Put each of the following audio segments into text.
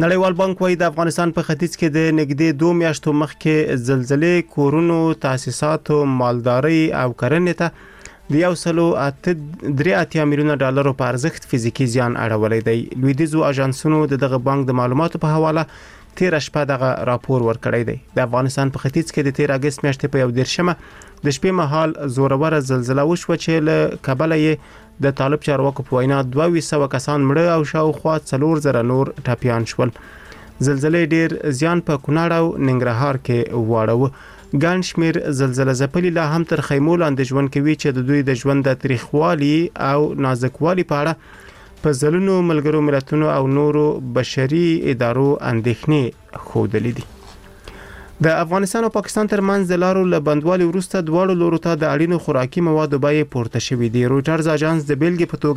نړیوال بانک وايي د افغانستان په ختیځ کې د نږدې 2 میاشتو مخکې زلزلې کورونو تاسیساتو مالداري او کرنې ته د 1.83 میلیونه ډالرو په ارزښت فزیکی زیان اړولی دی. لویدیځو اژانسونو دغه بانک د معلوماتو په حواله 13 شپه دغه راپور ورکړی دی. د افغانستان په ختیځ کې د 13 اگست میاشتې په 11 د شپې مهال زوروره زلزلہ وشوه چې له کبله یې د طالب چارواکو په وینا 2200 کسان مړه او شاوخوا 4000 نور ټپیان شول. زلزلې ډیر زیان په کونړ او ننګرهار کې واړو. ګڼ شمیر زلزلہ ځپلي لا هم تر خیمو لاندې ژوند کوي چې د دوی د ژوند د تاریخوالي او نازکوالي په اړه په ځلونو ملګرو ملتونو او نورو بشري ادارو اندېښنې ښودلې دي. د افغانستان او پاکستان ترمنځ د لارو له بندوالي وروسته دواړو لورو ته د اړینو خوراکي موادو بیې پورته شوې دي. رویټرز اژانس د بیلګې په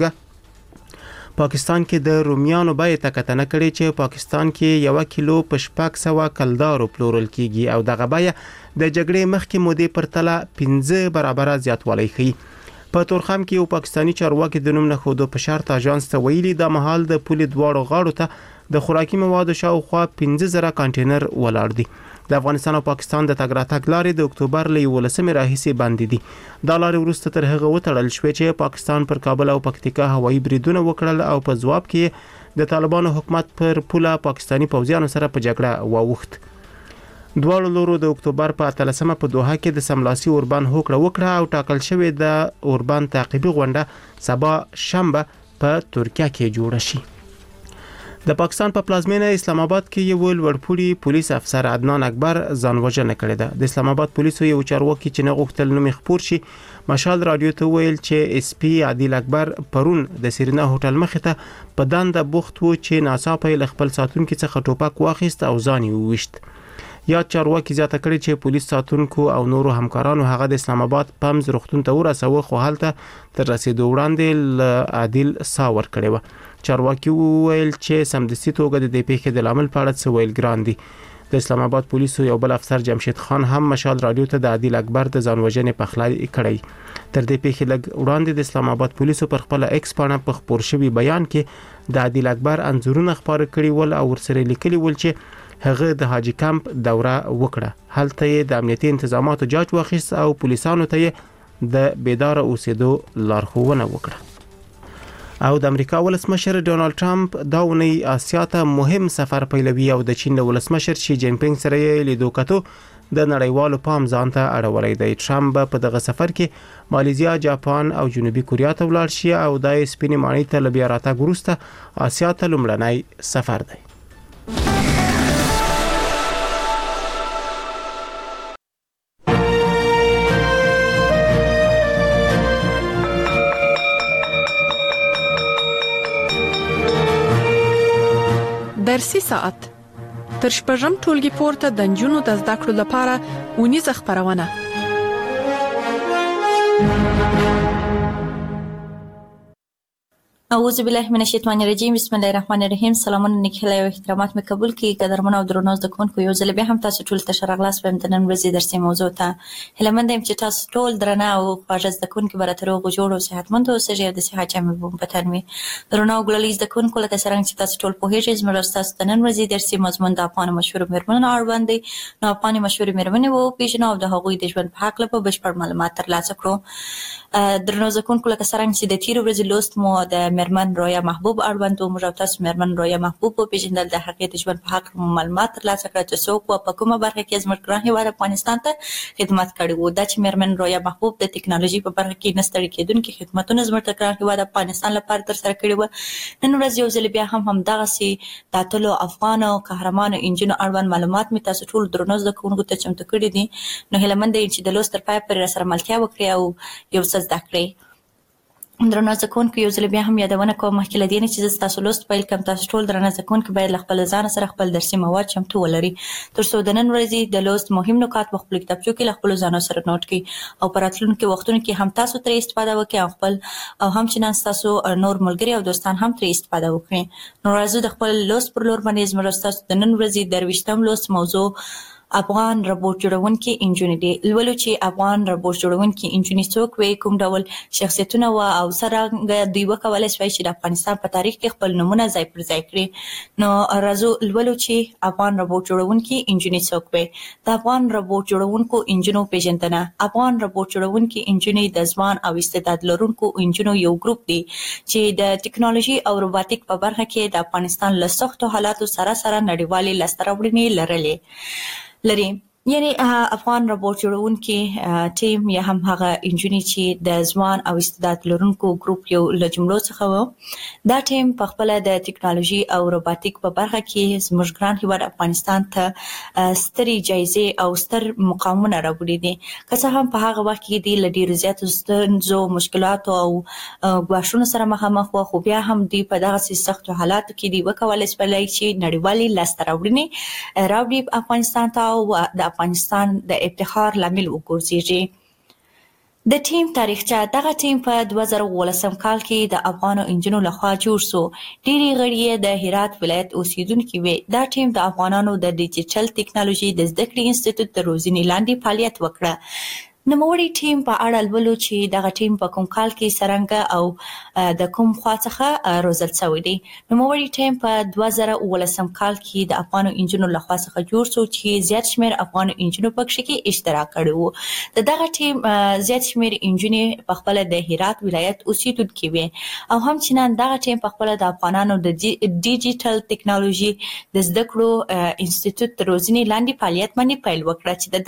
توګه پاکستان کې د رومیانو بیې ته کتنه کړې چې پاکستان کې 1 کیلو په 600 کلدارو پلورل کیږي او دغه بیه د جګړې مخکې مودې پرتله 15 برابره زیاتوالی ښیي. په تورخم کې یو پاکستانی چارواکي د نوم نه خودو په شرط اژانس ته ویلي د مهال د پولې دواړو غاړو ته د خوراکي موادو شاوخوا 15000 کانټینر ولاړ دي. د افغانستان او پاکستان د تګ راتګ لارې د اکتوبر له 11 راهیسې بندې دي. دا لارې وروسته تر هغه وتړل شوې چې پاکستان پر کابل او پکتیکا هوایي بریدونه وکړل او په ځواب کې د طالبانو حکومت پر پوله پاکستانی پوځیانو سره په جګړه واوښت. دواړو لورو د اکتوبر په 13 په دوحه کې د سملاسي اوربان هوکړه وکړه او ټاکل شوې د اوربان تعقیبي غونډه سبا شنبه په ترکیه کې جوړه شي. د پاکستان په پلازمینه اسلام آباد کې یو لوړپوړي پولیس افسر عدنان اکبر ځانوژنه کړې ده. د اسلام آباد پولیسو یو چارواکي چې نه غوښتل نوم خپور شي مشال رادیو ته ویل چې اس پی عادل اکبر پرون د سیرینا هوټل مخې ته په دنده بوخت و چې ناڅاپه له خپل ساتونکو څخه ټوپک واخیست او ځان یې وویشت. یا چارواکي زیاته کړي چې پولیس ساتونکو او نورو همکارانو هغه د اسلام آباد پمز روغتون ته ورسوه خو هلته تر رسیدو وړاندې عادل سا ور کړی و. چارواکي ویل چې سمدستي توګه د دې پیښې د لامل په اړه څه ویل ګران دي. د اسلام آباد پولیسو یو بل افسر جمشید خان هم مشال رادیو ته د عادل اکبر د ځانوژنې پخلی کړی. تر دې پیښې لږ وړاندې د اسلام آباد پولیسو پر خپل ایکس پاڼه په خپور شوی بیان کې د عادل اکبر انځورونه خپاره کړي ول او ورسره لیکلي ول چې هغه د حاجی کمپ دوره وکړه. هلته یې د امنیتي انتظاماتو جاج واخیست او پولیسانو ته یې د بیدار اوسېدو لارښوونه وکړه. او د امریکا ولسمشر ډونالد ټرمپ دا ونی آسیا ته مهم سفر پیلوي او د چین ولسمشر شي جین پینګ سره یې لیدو کتو د نړیوالو پام ځان ته اړولای دی. ټرمپ په دغه سفر کې مالیزیا، جاپان او جنوبي کوریا ته ولاړ شي او د سپینې ماڼۍ ته بیا راتګ وروسته آسیا ته لومړنی سفر دی. درسي ساعت تر شپږم ټولګي پورته د نجونو د زده کړو لپاره ونیزه خبرونه. اعوذ بالله من الشیطان الرجیم. بسم الله الرحمن الرحیم. سلامونه نیکهیله او احترامات مې قبول کړئ. قدرمن او درنو زده کوونکو، یو ځل بیا هم تاسو ټول ته ښه راغلاست وایم د نن ورځې درسي موضوع ته. هیله مند یم چې تاسو ټول درنه او خواږه زده کوونکي به راته روغ جوړ او صحتمند اوسئ او د صحت جامې به مو په تن وي. درنو او ګلالي زده کوونکو، لکه څرنګه چې تاسو ټول پوهیږئ زموږ ستاسو د نن ورځې درسي مضمون د افغانو مشهورو میرمنو اړوند دی. نو افغاني مشهورې میرمنې وپېژنو او د هغوی د ژوند په هکله به بشپړ معلومات ترلاسه کړو. درنو زده کوونکو، لکه څرنګه چې د تېرې ورځې لوست مو د میرمن رویا محبوب اړوند و، موږ او تاسو میرمن رویا محبوب وپېژندل، د هغې د ژوند په هکله مو معلومات ترلاسه کړه چې څوک وه، په کومه برخه کې زموږ ګران هېواد افغانستان ته خدمت کړی و. دا چې میرمن رویا محبوب د ټکنالوژي په برخه کې نه ستړي کېدونکي خدمتونه زموږ د ګران هېواد افغانستان لپاره ترسره کړي وه. نن ورځ یو ځل بیا هم همدغسې د اتلو افغانو قهرمانو نجونو اړوند معلومات مې تاسو ټولو درنو زده کوونکو ته چمتو کړي دي. نو هیله مند یم چې د لوست تر پایه پورې راسره ملتیا وکړئ او یو څه زده کړئ. درنو زده کوونکو، یو ځل بیا هم یادونه کوم مخکې له دې نه چې زه ستاسو لوست پیل کړم، تاسو ټول درنه زده کوونکي باید له خپل ځانه سره خپل درسي مواد چمتو ولري تر څو د نن ورځې د لوست مهم نکات په خپلو کتابچو کې له خپلو ځانو سره نوټ کړئ او په راتلونکو وختونو کې هم تاسو ترې استفاده وکړئ او خپل او همچنان ستاسو نور ملګري او دوستان هم ترې استفاده وکړي. نو راځو د خپل لوست پر لور باندې زموږ ستاسو د نن ورځې 23م لوست موضوع افغان روبوټ جوړونکي انجونې دي. لولو چې افغان روبوټ جوړونکي انجونې څوک وي، کوم ډول شخصیتونه و او څرنګه دوی وکولای شوی چې د افغانستان په تاریخ کې خپل نمونه ځای پر ځای کړي. نو راځو لولو چې افغان روبوټ جوړونکي انجونې څوک وي. د افغان روبوټ جوړونکو انجونو پیژندنه. افغان روبوټ جوړونکي انجونې د ځوان او استعداد لرونکو انجونو یو ګروپ دی چې د ټکنالوژي او روبوټیک په برخه کې د افغانستان له سختو حالاتو سره نړیوالې لاسته راوړنې لري. یعنی افغان روبوټ جوړونکي ټیم یا هم هغه انجونې چې د ځوان او استعداد لرونکو ګروپ یو له جملو څخه و. دا ټیم په خپل د ټکنالوژي او روبوټیک په برخه کې زموږ ګران هیواد افغانستان ته سترې جایزې او ستر مقامونه راوړي دي. که څه هم په هغه وخت کې د ډېرو زیاتو ستونزو، مشکلاتو او ګواښونو سره مخامخ و، خو بیا هم دوی په دغه سختو حالاتو کې دوی وکولای شول چې نړیوالې لاسته راوړنې راوړي افغانستان ته او د افغانستان د افتخار لامل وګرځي. د ټیم تاریخچه. دغه ټیم په 2018 کال کې د افغانو انجونو لخوا جوړ شو. ډېری غړي د هرات ولایت اوسیدونکي وي. دا ټیم د افغانانو د ډیجیټل ټکنالوژي د زده کړې انسټیټیوټ د روزنې لاندې فعالیت وکړه. نوموړي ټیم په اړه لولو چې دغه ټیم په کوم کال کې څرنګه او د کوم خوا څخه روزل شوی دی. نوموړي ټیم په 2018 کال کې د افغانو انجونو لخوا څخه جوړ شو چې زیات شمېر افغانو انجونو پکې کې اشتراک کړی و. د دغه ټیم زیات شمېر انجونې په خپل د هرات ولایت اوسیدونکي وي او همچنان دغه ټیم په خپل د افغانانو د ډیجیټل ټکنالوژي د زده کړو انسټیټیوټ د روزنې لاندې فعالیت باندې پیل وکړه چې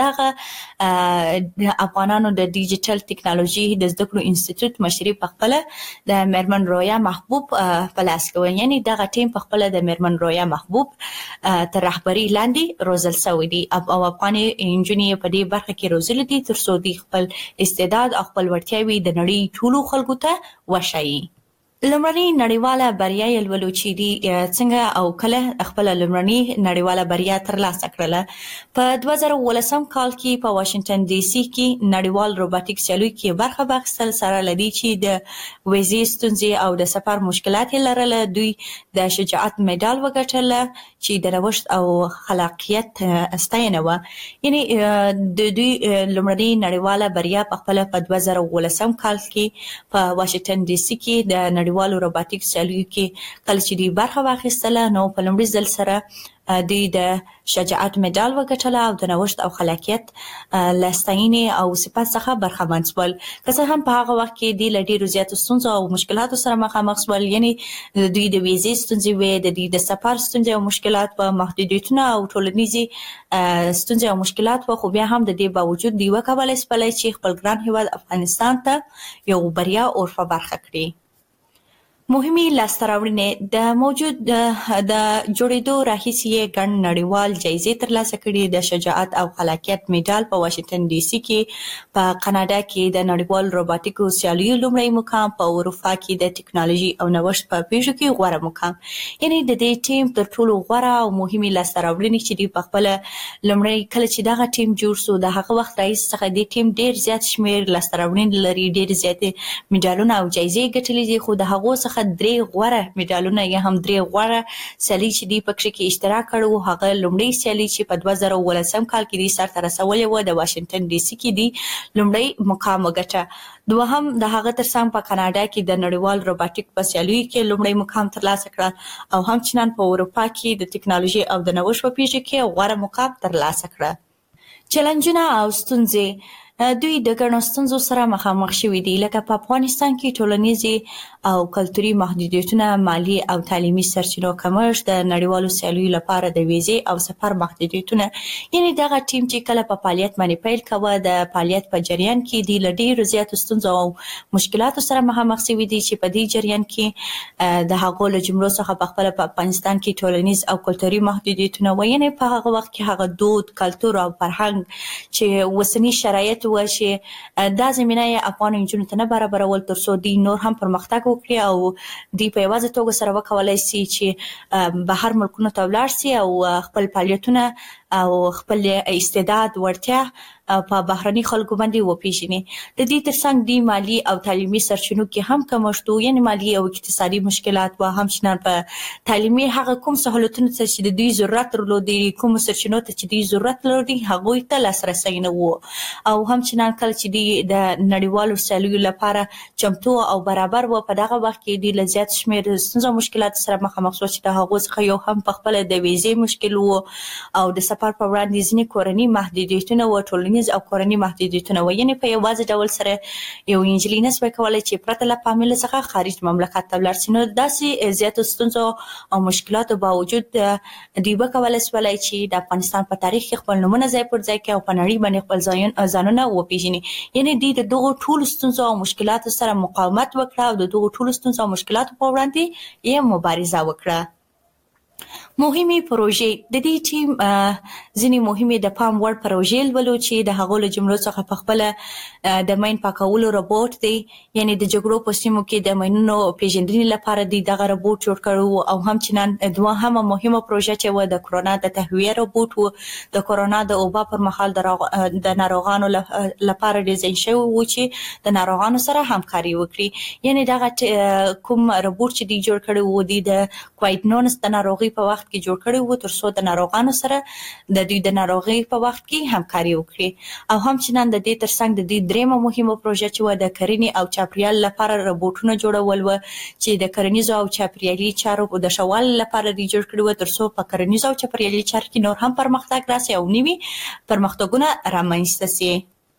دغه افغانانو د ډیجیټل ټکنالوژي د زده کړو انسټیټیوټ مشري په خپل د میرمن رویا محبوب په لاس کې، یعنی دغه ټیم په خپل د میرمن رویا محبوب تر رهبري لاندې روزل شوی دی او افغاني انجونې په دې برخه کې روزل دي ترڅو دوی خپل استعداد او خپل وړتیاوې د نړۍ ټولو خلکو ته وښایي. لومړنۍ نړیواله بریا یې لولو چې دی څنګه او کله خپل لومړنۍ نړیواله بریا ترلاسه کړله. په 2018 کال کې په واشنگټن ډي سي کې نړیوال روبوټیک سیالۍ کې برخه واخیستل سره لدی چې د ویزې ستونزې او د سفر مشکلات یې لرله. دوی د شجاعت مډال وګټله چې د نوښت او خلاقیت ستاینه و. یعنی د دوی لومړنۍ نړیواله بریا په خپل په 2018 کال کې په واشنگټن ډي سي کې د نړیوالو روبوټیک سیالیو کې کله چې دوی برخه واخیستله نو په لومړي ځل سره دوی د شجاعت مډال وګټله او د نوښت او خلاقیت له ستاینې او صفت څخه برخمن شول. که څه هم په هغه وخت کې دوی له ډېرو زیاتو ستونزو او مشکلاتو سره مخامخ شول، یعنی دوی د ویزې ستونزې وې، د دوی د سفر ستونزې او مشکلات په محدودیتونه او ټولنیزې ستونزې او مشکلات و، خو بیا هم د دې باوجود دوی وکولای شول چې خپل ګران هیواد افغانستان ته یو بریا ورفه برخه کړي. مهمې لاسته راوړنې. د موجود د جوړېدو راهیسې ګڼ نړیوال جایزې ترلاسه کړي. د شجاعت او خلاقیت مډال په واشنگټن ډي سي کې، په کاناډا کې د نړیوال روبوټیکو سیالیو لومړی مقام، په اروپا کې د ټکنالوژي او نوښت په پیښو کې غوره مقام. یعنی د دې ټیم تر ټولو غوره او مهمې لاسته راوړنې چې دی په خپل لومړی کله چې دغه ټیم جوړ شو د هغه وخت راهیسې څخه د ټیم ډېر زیات شمېر لاسته راوړنې لري، ډېر زیاتې مډالونه او جایزې ګټلې دي، خو د هغو څخه 3 غوره مډالونه یا هم 3 غوره سیالۍ چې دی پکې کې اشتراک کړو. هغه لومړی سیالي چې په 2018 کال کې دی سرته رسولې و د واشنگټن ډي سي کې دی لومړی مقام وګټه. دوهم د هغه ترڅنګ په کاناډا کې د نړیوال روبوټیک په سیالیو کې لومړی مقام ترلاسه کړ او همچنان په اروپا کې د ټکنالوژي او د نوښت په پیښو کې غوره مقام ترلاسه کړ. چیلنجونه او ستونزې. دوی د ګڼو ستونزو سره مخامخ شوي دي، لکه په افغانستان کې ټولنیزې او کلتوري محدودیتونه، مالی او تعلیمي سرچینو کمښت، د نړیوالو سیالیو لپاره د ویزې او سفر محدودیتونه. یعنی دغه ټیم چې کله په فعالیت باندې پیل کوه د فعالیت په جریان کې دی له ډېرو زیاتو ستونزو او مشکلاتو سره مخامخ شوي دي چې په دې جریان کې د هغو له جملو څخه په خپله په افغانستان کې ټولنیز او کلتوري محدودیتونه و. یعنی په هغه وخت کې هغه دود، کلتور او فرهنګ چې اوسني شرایط و چې دا زمینه یې افغانو نجونو ته نه برابرول ترڅو دوی نور هم پرمختګ وکړي او دوی په یوازې توګه سره وکولای شي چې بهر ملکونو ته ولاړ شي او خپل فعالیتونه او خپل استعداد ورتیا په بهرني خلکو باندې وپیژني. د دې ترڅنګ د مالی او تعلیمي سرچینو کې هم کمښت یعنی مالی او اقتصادي مشکلات و همچنان په تعلیمي هغه کوم سہولتونو چې د دوی ضرورت درلودي کوم سرچینو ته چې دوی ضرورت لري هغه ته لاسرسي نه وو او همچنان کله چې د نړیوالو سیالیو لپاره چمتو او برابر و په دغه وخت کې د لزیات شمیر ستونزو مشکلات سره مخامخ شو چې د هغه څخه یو هم په خپل د ویزې مشکل وو او د سفر په وړاندې ځینې کورني محدودیتونه و ټولنیز او کورني محدودیتونه و یعنی په یوازې ډول سره یو انجلۍ نسبه کولای چې پرته له فامیل څخه خارج مملکت ته ولاړ شي. نو داسې زیات ستونزو او مشکلاتو باوجود دوی وکولای شولای چې د افغانستان په تاریخ کې خپل نومونه ځای پر ځای کړي او په نړۍ باندې خپل ځانونه وپیژني. یعنی دوی د دغو ټولو ستونزو او مشکلاتو سره مقاومت وکړ او د دغو ټولو ستونزو او مشکلاتو په وړاندې یې مبارزه وکړه. مهمه پروژې د دې ټیم ځینې مهمه د پام وړ پروژې ولولو چې د هغو له جملو څخه په خپل د ماین پاکولو روبوټ دی یعنی د جګړو په سیمو کې د ماینونو پیژندنې لپاره دغه روبوټ جوړ کړو او همچنان دوهمه مهمه پروژه چې و د کرونا د تهویه روبوټ و د کرونا د وبا پر مهال د ناروغانو لپاره ډیزاین شوی و چې د ناروغانو سره همکاري وکړي. یعنی دغه کوم روبوټ چې دی جوړ کړی و د کووید-19 د ناروغي په وخت کې جوړ کړی و تر څو د ناروغانو سره د دوی د ناروغي په وخت کې همکاري وکړي او همچنان د دې ترڅنګ د دې دریمه مهمه پروژه چې و د کرنې او چاپیریال لپاره روبوټونه جوړول و چې د کرنیزو او چاپیریالي چارو د ښه والي لپاره دی جوړ کړي و تر څو په کرنیزو او چاپیریالي چارو کې نور هم پرمختګ راسي او نوي پرمختګونه رامنځته شي.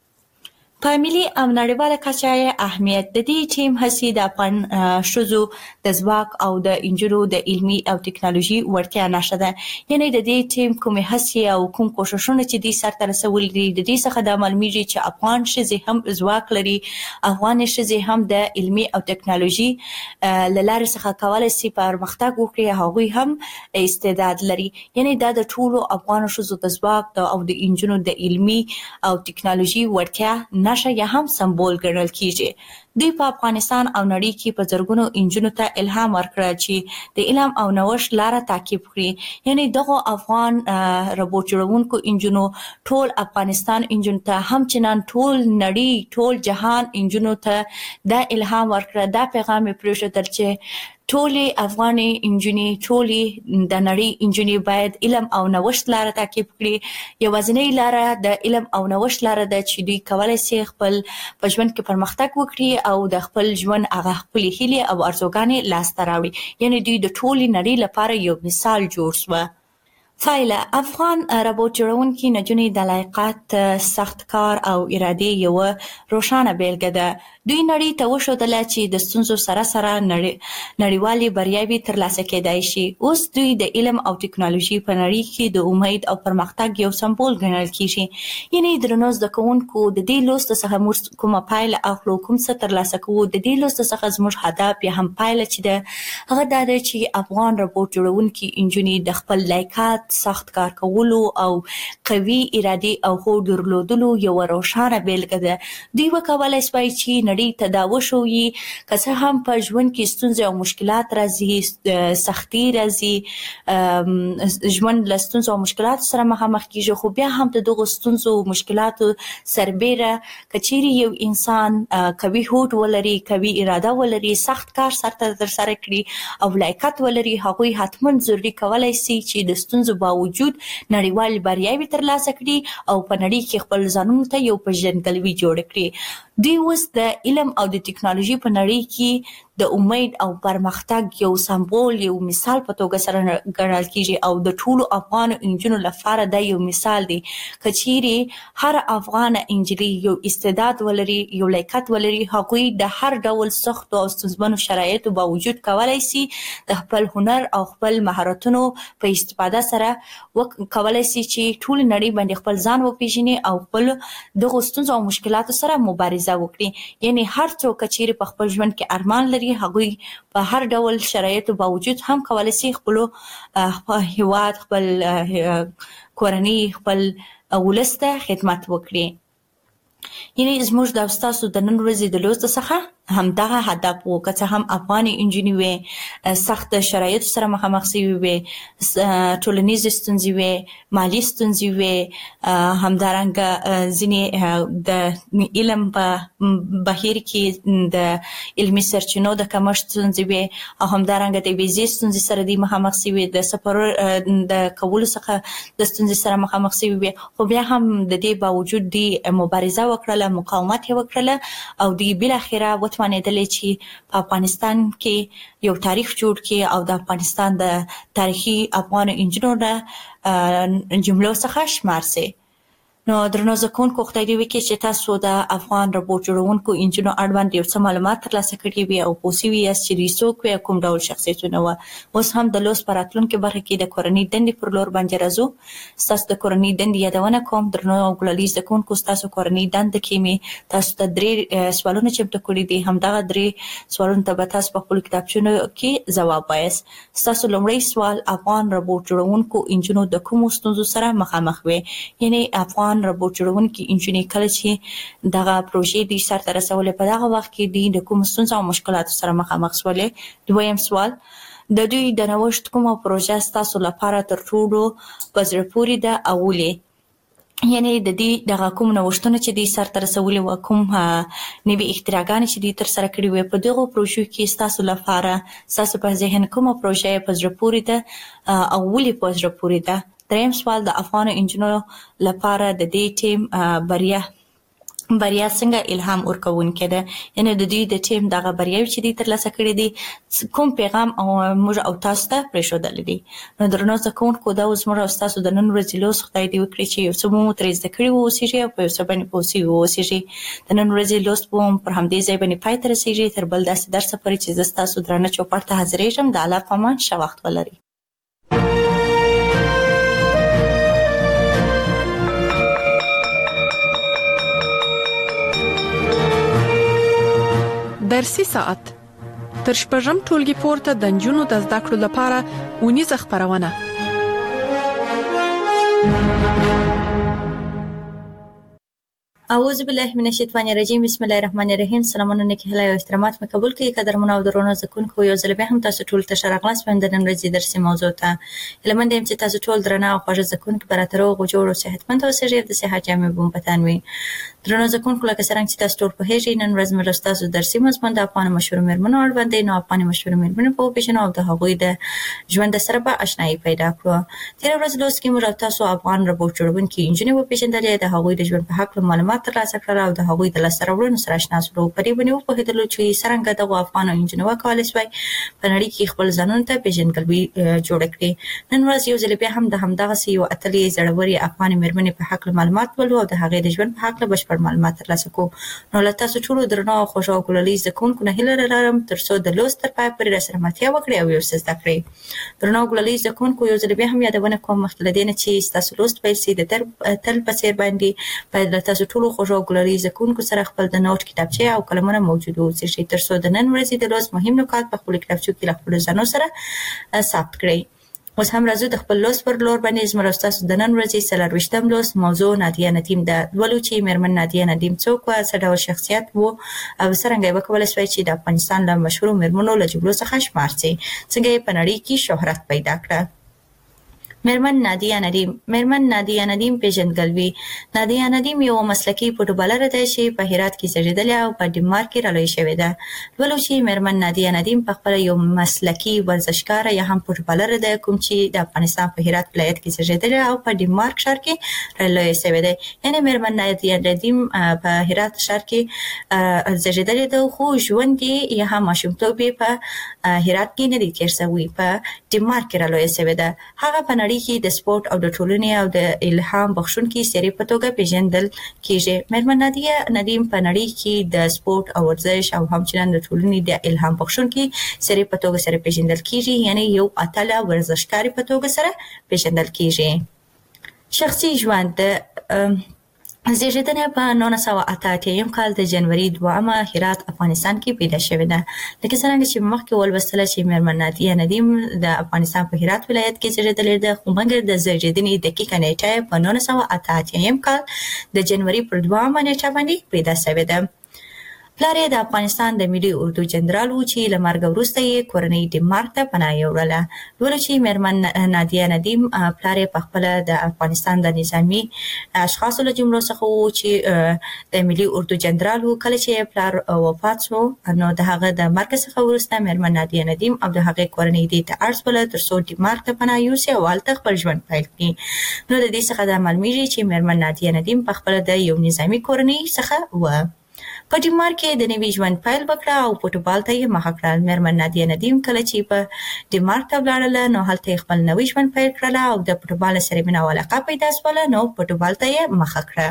په ملي او نړیواله کچه اهمیت د دې ټیم هڅې د افغان ښځو د ځواک او د انجونو د علمي او ټکنالوژي وړتیا نښه ده. یعنی د دې ټیم کومې هڅې او کوم کوښښونه چې دوی سرته رسولي دي د دې څخه دا معلومیږي چې افغان ښځې هم ځواک لري افغان ښځې هم د علمي او ټکنالوژي له لارې څخه کولی شي پرمختګ وکړي هغوی هم استعداد لري. یعنی دا د ټولو افغان ښځو د ځواک او د انجونو د علمي او ټکنالوژي وړتیا نشه یا هم سمبول ګڼل کیږي. دوی په افغانستان او نړۍ کې په زرګونو انجونو ته الهام ورکړ چې د علم او نوښت لاره تعقیب کړي. یعنی دغه افغان روبوټ جوړونکو انجونو ټول افغانستان انجون ته همچنان ټول نړۍ ټول جهان انجونو ته دا الهام ورکړ دا پیغام یې پرېښودل چې ټولې افغاني انجونې ټولې د نړۍ انجونې باید علم او نوښت لاره تعقیب کړي. یوازینۍ لاره د علم او نوښت لاره ده چې دوی کولی شي خپل په ژوند کې پرمختګ وکړي او د خپل ژوند هغه خپلې هیلې او ارزوګانې لاسته راوړي. یعنی دوی د ټولې نړۍ لپاره یو مثال جوړ شوه. فایله افغان روبوټ جوړونکي نجونې د لیاقت سخت کار او ارادې یو روښانه بیلګه ده. دوی نړۍ ته وښودله چې د ستونزو سره سره نړیوالې بریاوې ترلاسه کېدای شي. اوس دوی د علم او ټکنالوژي په نړۍ کې د امید او پرمختګ یو سمبول ګڼل کیږي. یعنی درنو زده کوونکو د دې لوست څخه موږ کومه پایله اخلو کوم څه ترلاسه کوو د دې لوست څخه زموږ هدف یا هم پایله چې ده هغه دا ده چې افغان روبوټ جوړونکي انجونې د خپل لیاقت سخت کار کولو او قوي ارادې او هوډ درلودلو یو روښانه بیلګه ده. دوی وکولای شوای چې نړۍ ته دا وښوي که څه هم په ژوند کې ستونزې او مشکلات راځي سختي راځي ژوند له ستونزو او مشکلاتو سره مخامخ کیږي خو بیا هم د دغو ستونزو او مشکلاتو سربیره که چیرې یو انسان قوي هوډ ولري قوي اراده ولري سخت کار سرته ترسره کړي او لیاقت ولري هغوی حتما ضروري کولی شي چې د ستونزو باوجود نړیوال بریاوې ترلاسه کړي او په نړۍ کې خپل ځانونو ته یو پیژندګلوي جوړ کړي. دوی اوس د علم او د ټکنالوژي په نړۍ کې د امید او پرمختګ یو سمبول یو مثال په توګه سره ګڼل کیږي او د ټولو افغان انجونو لپاره دا یو مثال دی. که چیرې هر افغان انجلۍ یو استعداد ولري یو لیاقت ولري هغوی د هر ډول سختو او ستونزمنو شرایطو باوجود کولی شي د خپل هنر او خپل مهارتونو په استفاده سره کولی شي چې ټول نړۍ باندې خپل ځان وپیژني او خپل دغو ستونزو او مشکلاتو سره مبارزه وکړي. یعنی هر څوک چې په خپل ژوند کې ارمان لري هغوی په هر ډول شرایطو باوجود هم کولی شي خپل هیواد خپل کورنۍ خپل ولس ته خدمت وکړي. یعنی زموږ د تاسو د نن ورځې د لوست څخه همدغه هدف وو که هم افغان انجینی وي سخت شرایط سره مخامخ شوي وي ټولنیز ستونزې وي مالی ستونزې وي همدارنګه ځینې د علم په بهیر کې د علمي سرچینو د کمښت ستونزې وي او همدارنګه د ویزې ستونزې سره د مخامخ شوي د سفر د کولو څخه د ستونزې سره مخامخ شوي وي خو بیا هم د دې باوجود د مبارزه وکړه مقاومت وکړه او د بل اخره وتوانېدل چې په افغانستان کې یو تاریخ جوړ کړي او د افغانستان د تاریخي افغان انجینرونو جملو څخه شمار سي نو درنو زکونکو خدای دې وکړي چې تاسو د افغان روبوټ جوړونکو انجینرو اړوند یو څه معلومات ترلاسه کړي وي او پوسی وي چې ریسوک وي کوم ډول شخصیتونه و اوس هم د لوس پراتلونکو برخه کې د کورنۍ دندې پر لور باندې راځو تاسو د کورنۍ دندې یادونه کوم درنو ګلالي زکونکو تاسو کورنۍ دندې کې می تاسو ته درې سوالونه چمتو کړي دي همدغه درې سوالونه ته تاسو په خپل کتابچو کې ځواب وایاست تاسو لومړی سوال افغان روبوټ جوړونکو انجینرو د کوم ستونزو سره مخامخ وي یعنی افغان روبوټ جوړونکي انجینر کله چې دغه پروژې د سر ته رسولې په دغه وخت کې د کوم ستونزو او مشکلاتو سره مخامخ شولې دویم سوال د دوی د نوښت کومه پروژه تاسو لپاره تر ټولو په زړه پورې ده او ولې یعنی د دې دغه کوم نوښتونه چې د سر ته رسولې و کوم نوي اختراعات چې د تر سره کړی وي په دغه پروژو کې تاسو لپاره تاسو په ذهن کومه پروژه په زړه پورې ده او ولې په زړه پورې ده دریم سوال د افغان انجینرو لپاره د دې ټیم بریا څنګه الهام ورکوونکې ده یعنی د دې د ټیم دغه بریاوې چې دې ترلاسه کړې دي کوم پیغام او موږ او تاسو ته پرېښودل دي نو درنو زکونکو دا اوس موږ او تاسو د نن ورځې لوس خدای دې وکړي چې یو څه مو ترې زده کړي وو او په یو څه باندې پوه اوسېږي د نن ورځې لوس په پر همدې ځای باندې پای ته رسېږي تر بل داسې درس پورې چې زه تاسو درنه چوپړ ته حاضرېږم د الله په امان ښه وخت ولرئ درسي ساعت تر شپږم ټولګي پورته د نجونو د زده کړو لپاره ونیزه خبرونه اعوذ بالله من الشیطان الرجیم بسم الله الرحمن الرحیم سلامونه نیکی هلا او احترامات مقبول کړئ قدرمن او درونو زکونکو یو ځل بیا هم تاسو ټول ته شرغلاس پم د نن ورځې درسي موضوع ته لمن دیم چې تاسو ټول درنه او خوږ زکونکو براترو غوړو صحتمند او سریع د صحت جامع بوم پتانوي درنو زکونکو لکه څنګه چې تاسو ټول په هیڅ نن ورځ مې تاسو درسي مضمون د افغان مشهور مېرمنو اړوند نو افغان مشهور مېرمنو په پیژنو او د هغوی د ژوند سره به آشنایی پیدا کړو تیر ورځ لوس کې موږ تاسو افغان روبوټ جوړونکي انجینر په پیژندل د هغوی د ژوند په حق معلومات ترلاسه کړل د هغوی د لاسته راوړنو سره آشنا شو په دې باندې په هیڅ چې څنګه د افغان انجینرو کولای شي په نړۍ کې خپل ځانونه ته پیژندګلوي جوړ کړي نن ورځ یو ځل بیا هم د همدغه یو اتلې زړوري افغان مېرمنې په حق معلومات ولو او د هغې د ژوند په حق بشپړ معلومات ترلاسه کو نو له تاسو ټول درنو او خوشو ګلالي زکونکو نه هیله لرم تر څو د لوست تر پای پورې راسره ملتیا وکړئ او یو څه زده کړئ درنو ګلالي زکونکو یو ځل بیا هم یادونه کوم مختلفینه چې تاسو لوست پیل سي د تل په سیر باندې باید تاسو ټول خوشو ګلالي زکونکو سره خپل د نوٹ کتابچه او قلمونه موجود وو چې تر څو د نن ورځې د لوست مهم نکات په خپل کتابچو کې خپل ځانو سره ثبت کړئ اوس هم راځو د خپل لوست پر لور باندې زموږ تاسو د نن ورځې سلروشتم لوست موضوع نادیه ندیم د ولو چې مېرمن نادیه ندیم څوک و څه ډول شخصیت وو او څنګه وکولای شوی چې د افغانستان له مشهور مېرمنو له جملو څخه شمار شي څنګه په نړۍ کې شهرت پیدا کړه مېرمن نادیه ندیم پیژندګلوي نادیه ندیم یو مسلکي فوټبالر ده چې په هرات کې زیږیدلې او په ډنمارک کې رالوی شوې ده ولو چې مېرمن نادیه ندیم په خپل یو مسلکي ورزشکار یا هم فوټبالر ده کوم چې د افغانستان په هرات ولایت کې زیږیدلې او په ډنمارک ښار کې رالوی شوې ده یعنی مېرمن نادیه ندیم په هرات ښار کې زیږیدلې ده خو ژوند یې یا هم ماشومتوب یې په هرات کې نه دی تیر شوی په ډنمارک کې رالوی شوې ده هغه په نړۍ کې د سپورت او د ټولنې او د الهام بخښونکي سری په توګه پیژندل کیږي مېرمن نادیه ندیم په نړۍ کې د سپورت او ورزش او همچنان د ټولنې د الهام بخښونکي سری په توګه سره پیژندل کیږي یعنی یو اتله ورزشکار په توګه سره پیژندل کیږي شخصي ژوند زیږیدنه په 1988 کال د جنوري 2 هرات افغانستان کې پیدا شوې ده لکه څنګه چې مخکې ولوستل چې مېرمن نادیه ندیم د افغانستان په هرات ولایت کې زیږیدلې ده خو مګر د زیږیدنې دقیقه نیټه په 1988 کال د جنوري پر 2 نیټه باندې پیدا شوې ده پلار یې د افغانستان د ملي اردو جنرال و چې له مرګ وروسته یې کورنۍ ډنمارک ته پناه یوړله. ولې چې میرمن نادیه ندیم پلار یې پخپله د افغانستان د نظامي اشخاصو له جملو څخه و چې د ملي اردو جنرال و. کله چې پلار وفات شو نو د هغه د مرګ څخه وروسته میرمن نادیه ندیم او د هغې کورنۍ دې ته اړ شوله تر څو ډنمارک ته پناه یوسي او هلته خپل ژوند پیل کړي. نو د دې څخه دا معلومیږي چې میرمن نادیه ندیم پخپله د یو نظامي کورنۍ څخه وه. په ډنمارک کې د نوي ژوند پیل وکړه او فوټبال ته یې مخه کړه. میرمن نادیه ندیم کله چې په ډنمارک ته ولاړله نو هلته یې خپل نوی ژوند پیل کړله او د فوټبال سره مینه او علاقه پیدا شوله نو فوټبال ته یې مخه کړه.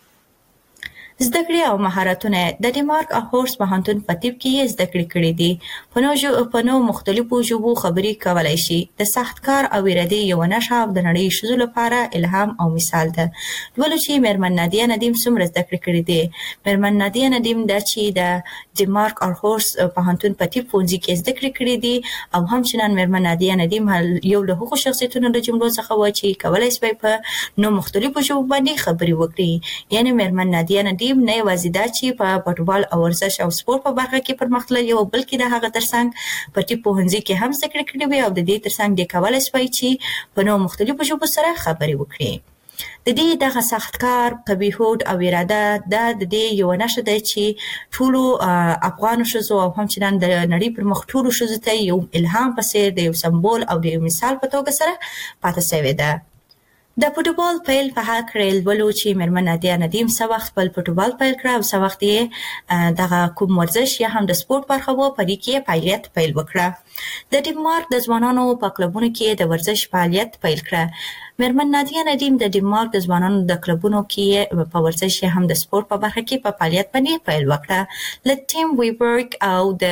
زده کړې او مهارتونه د ډنمارک هورس پوهنتون په طب کې یې زده کړې کړې دي. په نو مختلفو ژبو خبرې کولی شي. د سخت کار او ارادې یوه نښه او د نړۍ ښځو لپاره الهام او مثال ده. لولو چې میرمن نادیه ندیم څومره زده کړې کړې دي. میرمن نادیه ندیم دا چې د ډنمارک هورس پوهنتون په طب پوهنځي کې زده کړې کړې دي او همچنان میرمن نادیه ندیم یو له هغو شخصیتونو له جملو څخه وه چې کولی شوی په نو مختلفو ژبو باندې خبرې وکړي. یعنې میرمن نادیه ندیم نه یوازې دا چې په فوټبال او ورزش او سپورت په برخه کې پرمختللې وه بلکې د هغه ترڅنګ په طب پوهنځي کې هم زده کړې کړې وې او د دې ترڅنګ دې کولی شوی چې په نو مختلفو ژبو سره خبرې وکړي. د دې دغه سخت کار، قوي هوډ او اراده دا د دې یوه نښه ده چې ټولو افغانو ښځو او همچنان د نړۍ پر مخ ټولو ښځو ته یو الهام په څېر د یو سمبول او د یو مثال په توګه سره پاتې شوې ده. د فوټبال پیل په هکله لولو چې میرمن نادیه ندیم څه وخت خپل فوټبال پیل کړه او څه وخت یې دغه کوم ورزش یا هم د سپورت برخه وه په دې کې یې فعالیت پیل وکړه. د ډنمارک د ځوانانو په کلبونو کې د ورزش فعالیت پیل کړه. میرمن نادیه ندیم د ډنمارک د ځوانانو د کلبونو کې په ورزش یا هم د سپورت په برخه کې په فعالیت باندې پیل وکړه. له ټیم ویبرګ او د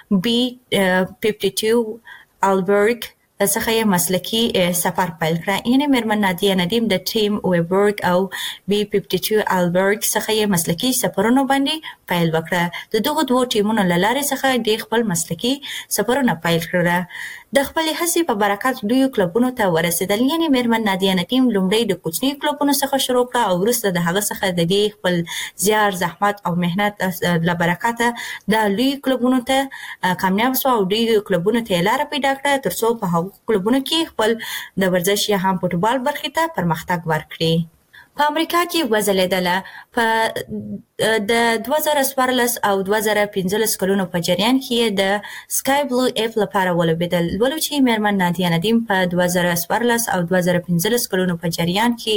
B52 البرګ څخه یې مسلکي سفر پیل کړه. یعنې میرمن نادیه ندیم د ټیم ویبرګ او B52 البرګ څخه یې مسلکي سفرونو باندې پیل وکړه. د دغو دوو ټیمونو له لارې څخه ډېر خپل مسلکي سفرونه پیل کړه. د خپلې هڅې په برکت لویو کلبونو ته ورسېدل. یعنې میرمن نادیه ندیم لومړی د کوچنیو کلبونو څخه شروع کړه او وروسته د هغه څخه د دې خپل زیار، زحمت او محنت له برکته د لویو کلبونو ته کامیاب شوه او ډېرو کلبونو ته یې لاره پیدا کړه تر څو په هغو کلبونو کې خپل د ورزش یا هم فوټبال برخې ته پرمختګ ورکړي. په امریکا کې وځلېدله. په د 2014 او 2015 کلونو په جریان کې د سکای بلو اف لپاره ولوبېدل. ولو چې میرمن نادیه ندیم په 2014 او 2015 کلونو په جریان کې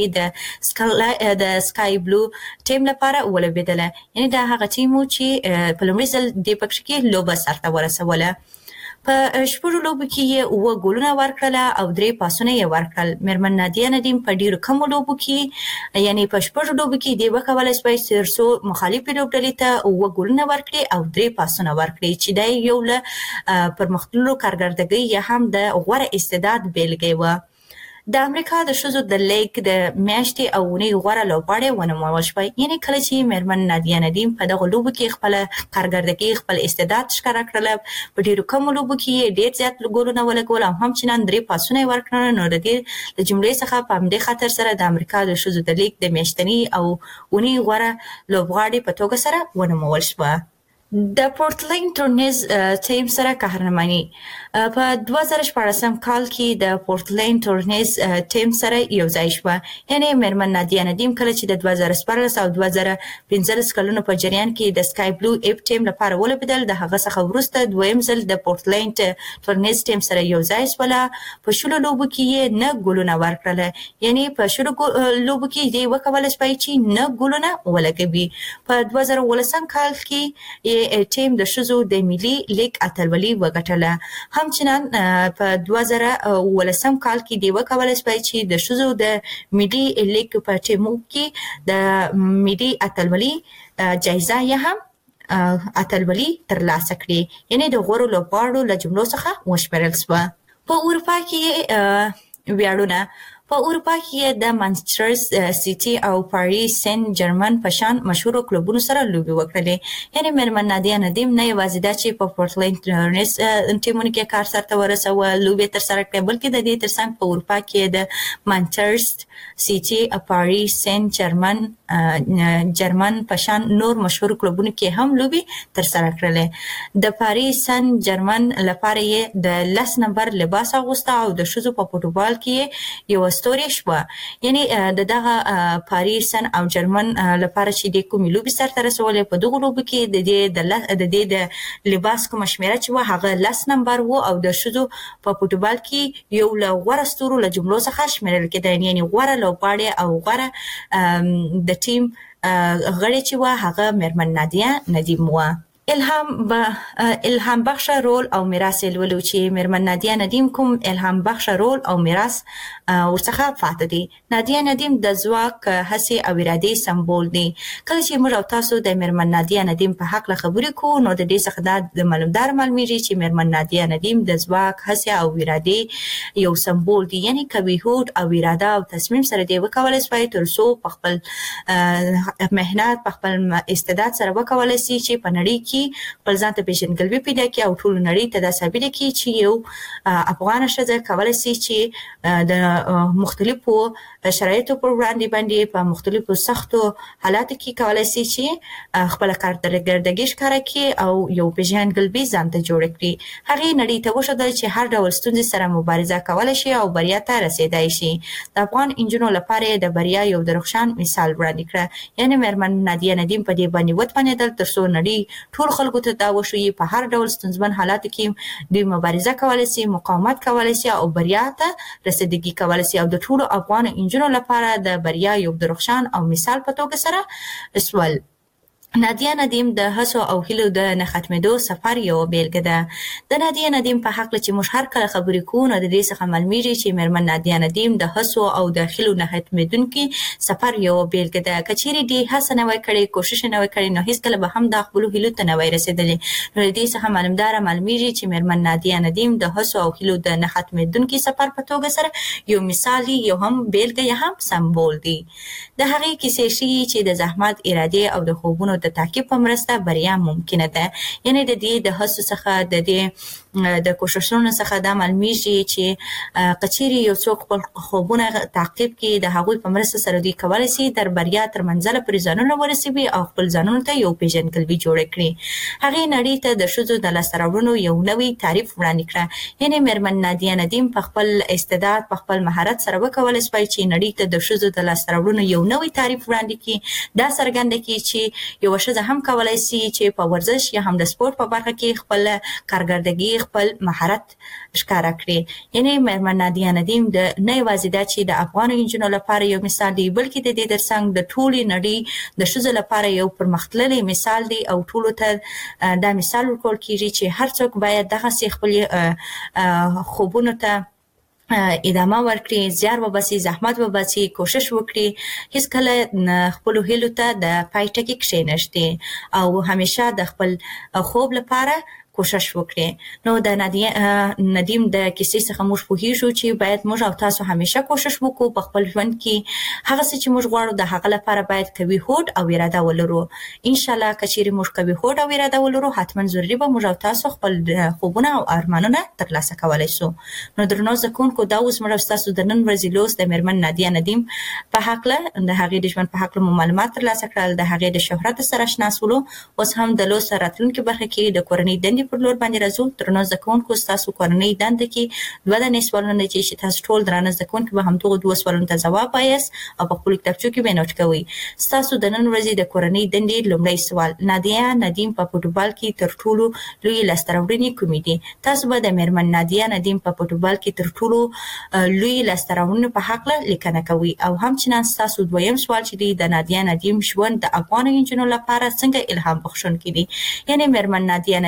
د سکای بلو ټیم لپاره ولوبېدله. یعنې دا هغه ټیم و چې په لومړي ځل دې پکښې کې لوبه سرته ورسوله. په شپږو لوبو کې یې 7 ګولونه ورکړله او 3 پاسونه یې ورکړل. میرمن نادیه ندیم په ډېرو کمو لوبو کې یعنې په شپږو لوبو کې دې وکولی شوی تر څو مخالفې لوبډلې ته 7 ګولونه ورکړي او 3 پاسونه ورکړي چې دا یو له پرمختللو کارکردګۍ یا هم د غوره استعداد بیلګې وه. د امریکا د ښځو د لیګ د میاشتې او اونۍ غوره لوبغاړې ونومول شوی. یعنې کله چې میرمن نادیه ندیم په دغو لوبو کې خپله کارکردګي، خپل استعداد ښکاره کړله، په ډېرو کمو لوبو کې یې ډېر زیات ګولونه ولګول او همچنان 3 پاسونه یې ورکړل. نو د دې د جملې څخه په همدې خاطر سره د امریکا د ښځو د لیګ د میاشتنۍ او اونۍ غوره لوبغاړې په توګه سره ونومول شوه. د پورټلینډ تورنیز ټیم سره قهرماني. په 2014 کال کې د پورټلینډ تورنیز ټیم سره یو ځای شوه. یعنې میرمن نادیه ندیم کله چې د 2014 او 2015 کلونو په جریان کې د سکای بلو اف ټیم لپاره ولوبېدل، د هغه څخه وروسته دویم ځل د پورټلینډ تورنیز ټیم سره یو ځای شوله. په 16 لوبو کې یې 9 ګولونه ورکړله. یعنې په 16 لوبو کې دې وکولی شوی چې 9 ګولونه ولګوي. په 2018 کال کې ټیم د ښځو د ملي لیګ اتلولي وګټله. همچنان په 2018 کال کې دې وکولی شوی چې د ښځو د ملي لیګ په ټیمو کې د ملي اتلولي جایزه یا هم اتلولي ترلاسه کړي. یعنې د غوره لوبغاړو له جملو څخه وشمېرل شوه. په اروپا کې ویاړونه. په اروپا کې د مانچستر سیټي او پاریس سن جرمن په شان مشهورو کلوبونو سره لوبي وکړلې. یعنی مېرمن نادیه ندیم نه یوازې دا چې په پورټلند ترنس ټیمونو کې کار سره ورسوه لوبي تر سره کړې، بلکې د دې ترڅنګ په اروپا کې د مانچستر سیټي، پاریس سن جرمن په شان نور مشهور کلوبونو کې هم لوبي تر سره کړلې. د پاریس سن جرمن لپاره یې د 10 نمبر لباس اغوسته او د شوزو په فوټبال کې یو ستوري شو. یعنی دغه پاریس سن او جرمن لپاره چې د کومې لوبي سره رسولې په دغه لوبو کې د دې د لباس کوم شمیره چې هغه 10 نمبر وو او د شوزو په فوټبال کې یو له غوړه ستورو له جملو څخه شمیرل کېده. یعنی غوړه لوبغاړی او غوړه د ټیم غړي چې و هغه مېرمن نادیه ندیم و. الهام بخش رول او میراث ولولو چې مېرمن نادیه ندیم کوم الهام بخش رول او میراث ورڅخه فاتح دي. نادیه ندیم د ځواک، هڅې او ارادې سمبول دي. کله چې موږ او تاسو د مېرمن نادیه ندیم په حق خبرې کوو نو د دې څخه د معلومیږي چې مېرمن نادیه ندیم د ځواک، هڅې او ارادې یو سمبول دي. یعنی کوي هوډ او اراده او تصمیم سره دی وکولای شي تر څو په خپل مهنت، په خپل استعداد سره وکولای شي چې په نړۍ کې خپل ځان ته پیژندګلوي پیدا کړي او ټول نړۍ ته دا ثابت کړي چې یو افغان ښځه کولای شي چې د مختلفو شرایطو پر وړاندې په مختلفو سختو حالاتو کې کولای شي چې خپل کارکردګي ښکاره کړي او یو پیژندګلوي ځان ته جوړ کړي. هغه نړۍ ته وښودل چې هر ډول ستونزې سره مبارزه کولای شي او بریا ته رسیدای شي. د افغان انجونو لپاره د بریا یو درخشان مثال وړاندې کړ. یعنی مېرمن نادیه ندیم په دې باندې وتپنېدل تر څو نړۍ ټول خلکو ته دا وښيي په هر ډول ستونزمن حالاتو کې دوی مبارزه کولای شي، مقاومت کولای شي او بریا ته رسیدګي کولای شي. او د ټولو افغان انجونو لپاره د بریا یو درخشان او مثال په توګه سره سوال. نادیه ندیم د هڅو او هیلو د نه ختمېدو سفر یو بیلګه ده. د نادیه ندیم په حق چې موږ هر کله خبرې کوو نو د دې څخه معلومیږي چې مېرمن نادیه ندیم د هڅو او د هیلو نه ختمېدونکي سفر یو بیلګه ده. که چیرې دې هڅه نه وای کړې، کوشش نه وای کړې نو هیڅکله به هم د خپلو هیلو ته نه وای رسېدلې. نو د دې څخه معلومیږي چې مېرمن نادیه ندیم د هڅو او هیلو د نه ختمېدونکي سفر په توګه سره یو مثال دی، یو هم بیلګه، یا هم سمبول دی. د هغې کیسې ښیي چې د زحمت، ارادې او د خوبونو د تعقیب په مرسته بریا ممکنه ده. یعنی د دې د هڅو څخه، د دې د کوششونو څخه دا معلومیږي چې کچيري یو څوک خپل خوبونه تعقیب کړي د هغوی په مرسته سره دوی کولی شي تر بریا تر منزله پورې ځانونه ورسوي او خپل ځانونو ته یو پیژندګلوي جوړه کړي. هغې نړۍ ته د ښځو د لاسته راوړنو یو نوی تعریف وړاندې کړه. یعنی مېرمن نادیه ندیم په خپل استعداد، په خپل مهارت سره وکولی شي چې نړۍ ته د ښځو د لاسته راوړنو یو نوی تعریف وړاندې کړي. دا څرګنده کړي چې یو ښځه هم کولای شي چې په ورزش یا هم د سپورت په برخه کې خپل کارکردګي، خپل مهارت ښکاره کړي. یعنی مېرمن نادیه ندیم د نه یوازې دا چې د افغان انجونو لپاره یو مثال دی، بلکې د دې ترڅنګ د ټولې نړۍ د ښځو لپاره یو پرمختللی مثال دی او ټولو ته دا مثال ورکول کېږي چې هر څوک باید دغسې خپل خوبونو ته ادامه ورکړي، زیار وباسي، زحمت وباسي، کوشش وکړي، هیڅ کله خپلو هیلو ته د پای ټکی کښېنږدي او همیشه د خپل خوب لپاره کوشش وکړي. نو د نادیه ندیم د کیسې څخه موږ پوهیږو چې باید موږ او تاسو همیشه کوشش وکړو په خپل ژوند کې هغه څه چې موږ غواړو د هغه لپاره باید قوي هوډ او اراده ولرو. ان شاء الله که چیرې موږ قوي هوډ او اراده ولرو حتما ضروري به موږ او تاسو خپل خوبونه او ارمانونه ترلاسه کولی شو. نو درنو زده کوونکو، دا اوس موږ ستاسو د نن ورځې لوست د مېرمن نادیه ندیم په هکله، د هغې د ژوند په هکله مو معلومات ترلاسه کړل، د هغې د شهرت سره اشنا شولو. اوس هم د لوست راتلونکي برخه کې د کورنۍ دندې پر لور باندې راځو. درنو زده کوونکو، ستاسو کورنۍ دنده کې 2 دانې سوالونه چې تاسو ټول درانه زده کوونکي به همدغو 2 سوالونو ته ځواب وایاست او په خپلو کتابچو کې به نوټ کوئ. ستاسو د نن ورځې د کورنۍ دندې لومړی سوال: نادیه ندیم په فوټبال کې تر ټولو لوی لاسته راوړنې کومې دي؟ تاسو به د مېرمن نادیه ندیم په فوټبال کې تر ټولو لوی لاسته راوړنو په هکله لیکنه کوئ. او همچنان ستاسو دویم سوال چې دی د نادیه ندیم ژوند د افغان نجونو لپاره څنګه الهام بخښونکی دی؟ یعنی مېرمن نادیه ندیم د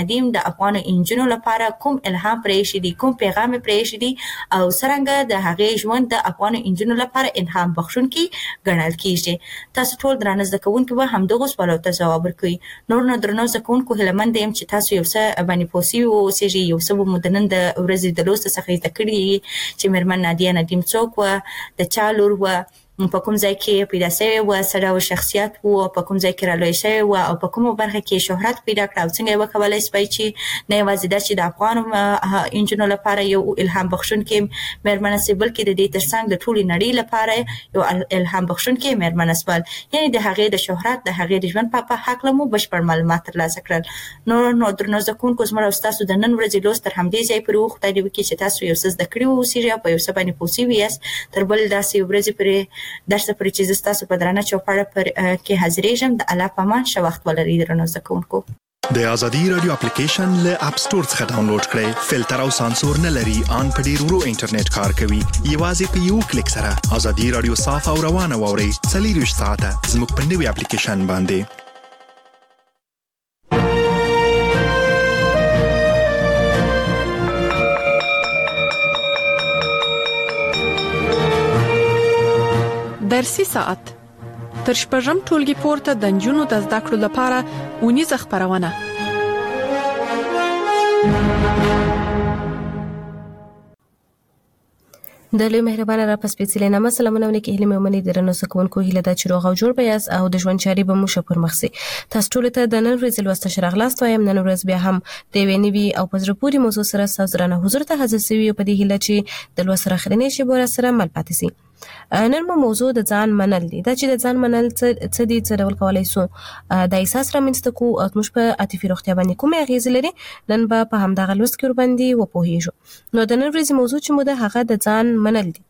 د افغان انجونو لپاره کوم الهام پرې شي دي، کوم پیغام پرې شي دي او څرنګه د هغې ژوند د افغان انجونو لپاره الهام بخښونکی ګڼل کیږي. تاسو ټول درانه زده کوونکي به همدغو سوالو ته ځواب ورکوي. نور نو درنو زده کوونکو هیله مند یم چې تاسو یو څه باندې پوه سوي اوسېږئ، یو څه به مو د نن د ورځې د لوست څخه زده کړي چې مېرمن نادیه ندیم څوک وه، د چا لور وه، په کوم ځای کې پیدا شوې وه، څه ډول شخصیت و، په کوم ځای کې رالویه شوې وه او په کومه برخه کې شهرت پیدا کړه او څنګه یې وکولی شوی چې نه یوازې دا چې د افغان انجونو لپاره یو الهام بخښونکې مېرمنه شي، بلکې د دې ترڅنګ د ټولې نړۍ لپاره یو الهام بخښونکې مېرمنه شول. یعنې د هغې د شهرت، د هغې د ژوند په هکله مو بشپړ معلومات ترلاسه کړل. نو درنو زده کوونکو زموږ او ستاسو د نن ورځې لوست تر همدې ځای پورې و. خدای دې وکړي چې تاسو یو څه زده کړي واوسېږئ او په یو څه باندې پوه سوي یاست. تر بل داسې ورځې پورې درس پورې چې زه ستاسو په درانه چوپړه پر کې حاضرېږم. د الله په امان ښه وخت ولرئ درنو زده کوونکو. د ازادي رادیو اپلیکیشن له اپ سټور څخه ډاونلوډ کړئ. فلټر او سانسور نه لري، ان په ډیر ورو انټرنیټ کار کوي. یوازې په یو کلیک سره ازادي رادیو صاف او روانه واورئ 24 ساعته زموږ په نوي اپلیکیشن باندې. درسي ساعت تر شپږم ټولګي پورته د نجونو د زده کړو لپاره اونیزه خپرونه. د لوی مهربانه را پس پیڅلې نامه سلامونه ونکي هلي مې ومني درنو سکونکو هیله دا چې روغ او جوړ بیاس او د ژوند چاري به مو شپور مخسي. تاسو ټول ته د نن ورځې لوست شرغلاست وایم. نن ورځ بیا هم د وینوي او پزره پوری موضوع سره سازرانه حضور ته حاضر سوي په دې هیله چې د لوست اخرنی شی بور سره مل پاتې سي. نن مو موضوع د ځان منل دي. دا چې د ځان منل څه دي، څه ډول کولای سو د احساس رامنځته کو او موږ په عاطفي روغتیا باندې کومه اغیز لري، نن به په همدغه لوست کې ور باندې وپوهیږو. نو د نن ورځې موضوع چې مو د هغه د ځان منل دي.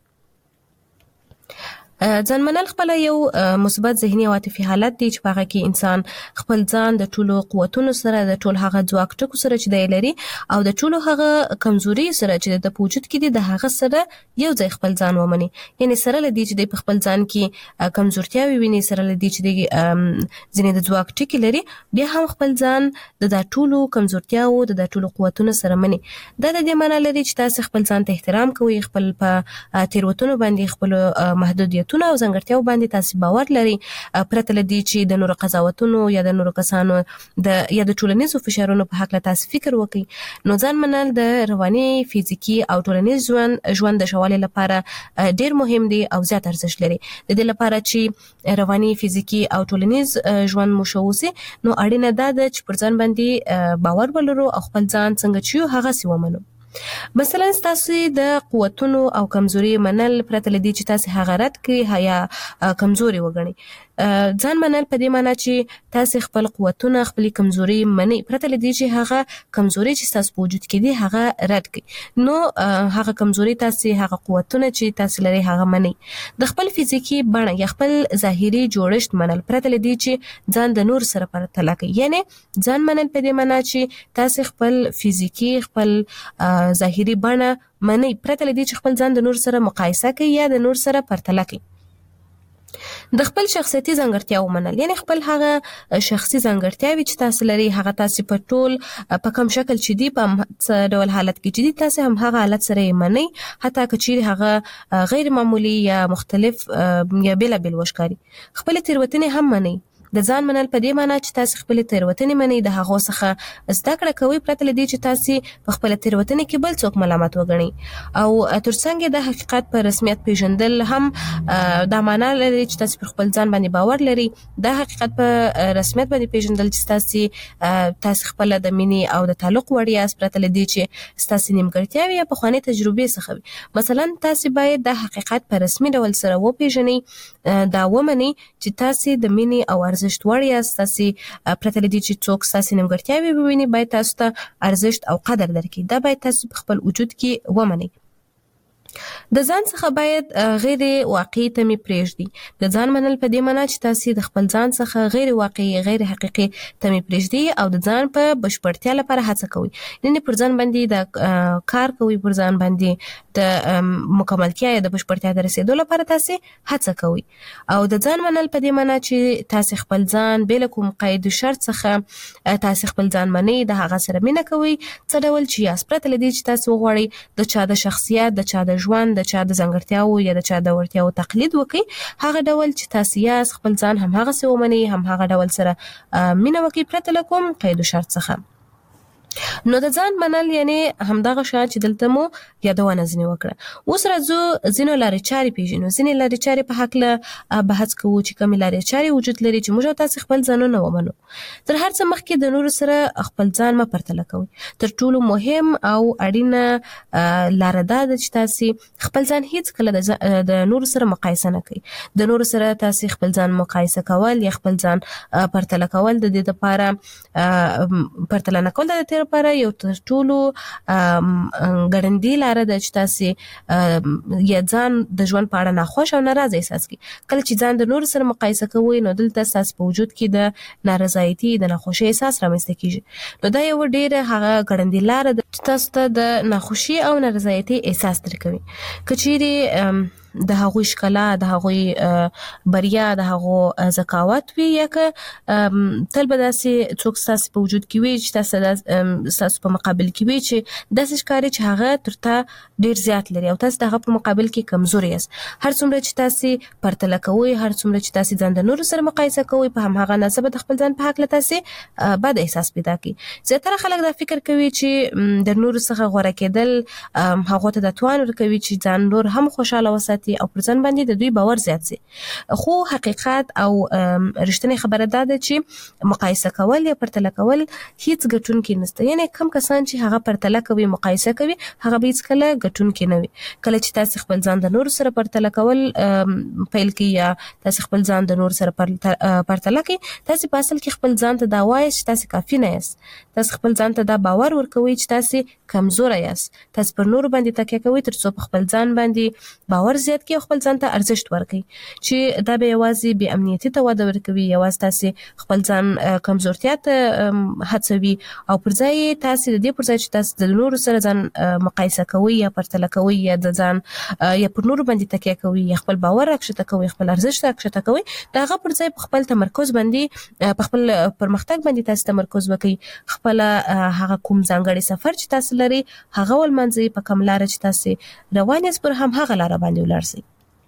ځان منل خپل یو مثبت ذهني او عاطفي حالت دی چې هغه کې انسان خپل ځان د ټولو قوتونو سره، د ټول هغه ځواک ټکو سره چې دی لري او د ټولو هغه کمزوري سره چې د وجود کې دي د هغه سره یو ځای خپل ځان ومني. یعنی سره لدی چې د خپل ځان کې کمزورتیاوي ویني، سره لدی چې د ځینې د ځواک ټکی لري، بیا هم خپل ځان د ټولو کمزورتیاو د ټولو قوتونو سره مني. دا د دې معنی لري چې تاسو خپل ځان ته احترام کوئ، خپل په تیروتنو باندې خپل محدودیت او ځانګړتیاو باندې تاسو باور لري، پرته لدی چې د نورو قضاوتونو یا د نورو کسانو یا د ټولنیزو فشارونو په حق له تاسو فکر وکړئ. نو ځان منل د رواني، فزیکی او ټولنیز ژوند د شوالي لپاره ډیر مهم دی او زیات ارزښت لري. د دې لپاره چې رواني، فزیکی او ټولنیز ژوند مو شوسي، نو اړینه ده چې پر ځان باندې باور ولرو او خپل ځان څنګه چې هغه سی ومنو. مثلا تاسو د قوتونو او کمزوري منل پرته لدی چې تاسو هغه رد کړئ یا کمزوري وګڼئ. ځان منل په دې معنی چې تاسو خپل قوتونه، خپل کمزوري منئ، پرته لدی چې هغه کمزوري چې تاسو په وجود کې دي هغه رد کړئ. نو هغه کمزوري تاسو، هغه قوتونه چې تاسو لري هغه منئ. د خپل فزیکی بڼه یا خپل ظاهري جوړښت منل پرته لدی چې ځان د نور سره پرتله کړئ. یعنی ځان منل په دې معنی چې تاسو خپل فزیکی، خپل ظاهري بڼه منئ، پرته لدی چې خپل ځان د نور سره مقایسه کوي یا د نور سره پرتله کوي. د خپل شخصیتي ځانګړتیاو منل، یعنی خپل هغه شخصي ځانګړتیاوي چې تاسو لري هغه تاسو په ټول په کوم شکل چې دی په څه ډول حالت کې چې دی تاسو هم هغه حالت سره منئ، حتی که چیرې هغه غیر معمولی یا مختلف یا بېلابېل وشکاري. خپل تېروتنې هم منئ. د ځان منل په دې معنی چې تاسو خپل تېروتنې منئ، د هغو څخه زده کړه کوئ، پرته لدی چې تاسو په خپل تېروتنې کې بل څوک ملامت وګڼئ. او ترڅنګ د حقیقت په رسمیت پیژندل هم دا معنی لري چې تاسو په خپل ځان باندې باور لري. د حقیقت په رسمیت باندې پیژندل چې تاسو خپل د مینې او د تعلق وړ یاست، پرته لدی چې تاسو نیمګړتیاوې یا پخوانۍ تجربې څخه وي. مثلا تاسو باید د حقیقت په رسمي ډول سره وپیژنئ، دا ومنئ چې تاسو د مینې او ارزښت وړ یاست. تاسو پرته لدی چې څوک تاسو نیمګړتیاوې وویني باید تاسو ته ارزښت او قدر درکړي. دا باید تاسو په خپل وجود کې ومنئ. د ځان څخه باید غیر واقعي تمې پرېږدي. د ځان منل په دې معنی چې تاسو د خپل ځان څخه غیر واقعي غیر حقيقي تمې پرېږدي او د ځان په بشپړتیا لپاره هڅه کوي. یعنی پر ځان باندې د کار کوي، پر ځان باندې د مکملتیا یا د بشپړتیا د رسیدو لپاره تاسو هڅه کوي. او د ځان منل په دې معنی چې تاسو خپل ځان بل کوم قید شرط څخه تاسو خپل ځان منئ، د هغه سره مینه کوي، څه ډول چې پرته لدی چې تاسو غواړئ د چا د شخصیت، د چا د ژوند، د چا د ځانګړتیاو یا د چا د وړتیاو تقلید وکړي، هغه ډول چې تاسو خپل ځان هم هغه څه ومنئ، هم هغه ډول سره مینه وکړي پرته له کوم قید شرط څخه. نو د ځان منل یعنی همدغه شان چې دلته مو یادونه ځنی وکړه. اوس راځو ځینو لارې چارې پیژنو. ځینې لارې چارې په حق له بحث کوو چې کومې لارې چارې وجود لري چې موږ تاسو خپل ځانونه ومنو. تر هر څه مخکې د نورو سره خپل ځان ما پرتله کوئ. تر ټولو مهم او اړینه لار ده چې تاسو خپل ځان هیڅ کله د نورو سره مقایسه نه کوئ. د نورو سره تاسو خپل ځان مقایسه کول یا خپل ځان پرتله کول د دې لپاره پرتله نه کول د تیر لپاره یو تر ټولو ګړندۍ لار ده چې تاسو یا ځان د ژوند په اړه ناخوښ او ناراضه احساس کړئ. کله چې ځان د نورو سره مقایسه کوئ نو دلته تاسو په وجود کې د نارضایتي، د ناخوښۍ احساس رامنځته کیږي. نو دا یو ډیره هغه ګړندۍ لار ده چې تاسو ته د ناخوښۍ او نارضایتي احساس درکوي. کچېری د هغوی ښکلا، د هغوی بریا، د هغو ذکاوت وي یا که تل به داسې څوک ستاسو په وجود کې وي چې تاسو په مقابل کې وي چې داسې ښکاري چې هغه تر تا ډیر زیات لري او تاسو دغه په مقابل کې کمزوري یاست. هر څومره چې تاسو پرتله کوئ، هر څومره چې تاسو ځان د نورو سره مقایسه کوئ، په هم هغه نسبت د خپل ځان په حق له تاسو بد احساس پیدا کوي. زیاتره خلک دا فکر کوي چې د نورو څخه غوړه کېدل هغه ته د توان ورکوي چې ځان نور هم خوشاله وساتي او پر ځان باندې د دوی باور زیات شي. خو حقیقت او رښتینی خبره ده چې مقایسه کول یا پرتله کول هیڅ ګټونکی نشته. یعنی کم کسان چې هغه پرتله کوي، مقایسه کوي، هغه به هیڅ کله ګټونکی نه وي. کله چې تاسو خپل ځان د نور سره پرتله کول پیل کړئ یا تاسو خپل ځان د نور سره پرتله کړئ، تاسو په اصل کې خپل ځان ته دا وایي چې تاسو کافي نه یاست. تاسو خپل ځان ته دا باور ورکوي چې تاسو کمزوري یاست. تاسو پر نور باندې تکیه کوي ترڅو خپل ځان باندې باور زیات کې خپل ځان ته ارزښت ورکړي چې دا به یوازې بې امنیتي ته وده ورکوي، یوازې تاسو خپل ځان کمزورتیا ته هڅوي او پر ځای تاسو د دې پر ځای چې تاسو د نورو سره ځان مقایسه کوي یا پرتله کوي یا د ځان یا پر نورو باندې تکیه کوي یا خپل باور راکښته کوي، خپل ارزښت راکښته کوي، دا هغه پر ځای خپل تمرکز باندې په خپل پرمختګ باندې تاسو تمرکز وکړي. خپل هغه کوم ځانګړي سفر چې تاسو لري هغه ولمنځي په کوم لار چې تاسو روان یاست پر هم هغه لار باندې ولاړ شئ.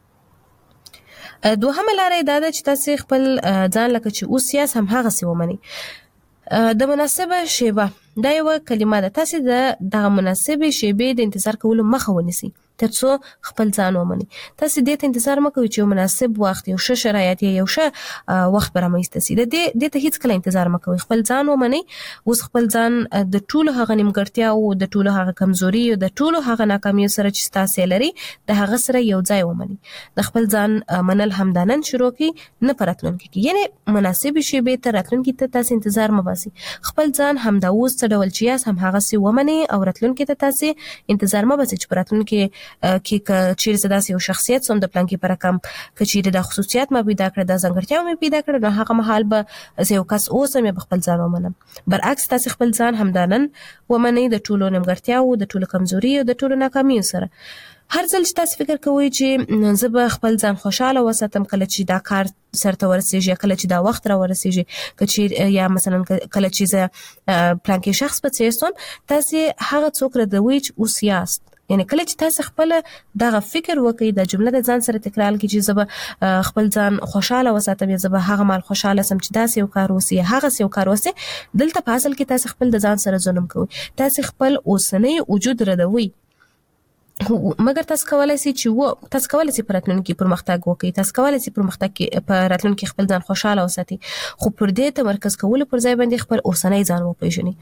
دوهمه لار دا ده چې تاسو خپل ځان لکه چې اوس یاست هم هغه څه ومنئ. د مناسبه شیبه دا یو کلمه ده. تاسو د مناسبه شیبې د انتظار کولو مخه ونیسئ ترڅو خپل ځان ومنئ. تاسو دې ته انتظار مکوئ چې مناسب وخت، یو ښه شرایط یا یو ښه وخت به رامنځته شي. دې ته هیڅ کله انتظار مکوئ. خپل ځان ومنئ. اوس خپل ځان د ټولو هغه نیمګړتیاو، د ټولو هغه کمزوري او د ټولو هغه ناکامیو سره چې تاسو لري د هغه سره یو ځای ومنئ. د خپل ځان منل همدانن شروع کړئ، نه پراتلونکي کې. یعنی مناسب شیبې ته راتلونکي ته تاسو انتظار مباسي. خپل ځان همدا اوس څه ډول چې یاست هم هغه سي ومنئ او راتلونکي ته تاسو انتظار مباسي چې پراتلونکي کې چیرې داسې یو شخصیت سم د پلان کې پر کم کچېره د خصوصیات ما پیدا کړ، د ځانګړتیاو ما پیدا کړ، نو هغه مهال به یو کس اوسم یا خپل ځان ومنم. برعکس تاسو خپل ځان همدانن ومنئ د ټولو نیمګړتیاو، د ټولو کمزوري او د ټولو ناکامیو سره. هر ځل چې تاسو فکر کوئ چې زه به خپل ځان خوشاله وساتم کله چې دا کار سرته ورسیږي، کله چې دا وخت را ورسیږي، یا مثلا کله چې زه پلان کې شخص په څیر سم، تاسو هغه څوک ردوي چې اوس یاست. یعنی کله چې تاسو خپل دغه فکر وکړئ، د جمله د ځان سره تکرار کړئ چې زه به خپل ځان خوشاله وساتم یا زه به هغه مال خوشاله سم چې داسې یو کار وسی، هغه یو کار وسی، دلته په اصل کې تاسو خپل د ځان سره ظلم کوئ. تاسو خپل اوسنی وجود ردوي. مګر تاسو کولای شئ چې تاسو کولای شئ پراتلونکي پرمختګ وکړئ، تاسو کولای شئ پرمختګ کې پراتلونکي خپل ځان خوشاله وساتئ، خو پر دې تمرکز کول پر ځای باندې خپل اوسنی ځان وپیژنئ.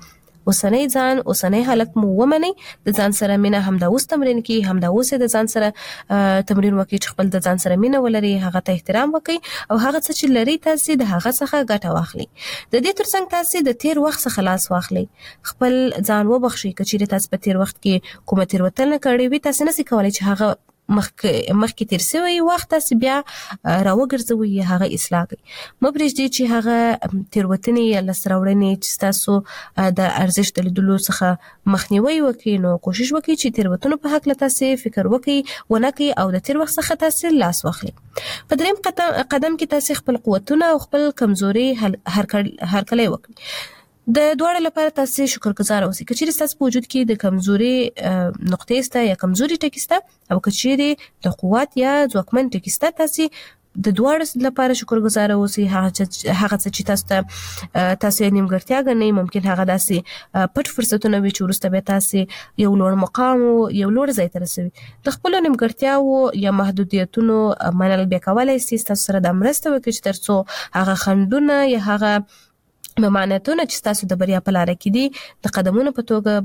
اوسنۍ ځان اوسنۍ حالت مو ومني د ځان سره مینه همدا اوس تمرین کی همدا اوس د ځان سره تمرین وکړي چې خپل د ځان سره مینه ولري هغه ته احترام وکړي او هغه څه چې لري تاسو د هغه څخه ګټه واخلي د دې ترڅنګ تاسو د تیر وخت څخه خلاص واخلي خپل ځان وبخښي کچېره تاسو په تیر وخت کې کومه تیروتنه کړې وي تاسو نشئ کولای چې هغه مخکې تیر شوی وخت تاسو بیا راوګرځوي هغه اصلاح کوي مبرېږدي چې هغه تیروتنې یا لسراوړنې چې تاسو د ارزښت د لیدلو څخه مخنیوي وکړي نو کوشش وکړئ چې تیروتنو په حق له تاسو فکر وکړئ ونکړئ او د تیر وخت څخه تاسو لاس واخلي په دریم قدم کې تاسو خپل قوتونه او خپل کمزوري هرکلی وکړئ د دوړ لپاره تاسو شکرګزار اوسئ کچېرې تاسو په وجود کې د کمزوري نقطې سته یا کمزوري ټکی سته او کچېرې د قوت یا ځواکمن ټکی سته تاسو د دوړ لپاره شکرګزار اوسئ هغه چې تاسو نیمګړتیا غنئ ممکن هغه داسې پټ فرصتونه وي چې ورسته به تاسو یو لوړ مقام یو لوړ ځای ته رسوي د خپل نیمګړتیاو یا محدودیتونو منل به کولای شئ تاسو سره د مرسته وکړي چې ترڅو هغه خندونه یا هغه ممانعتونه چې تاسو د بریا په لار کې دي د قدمونو په توګه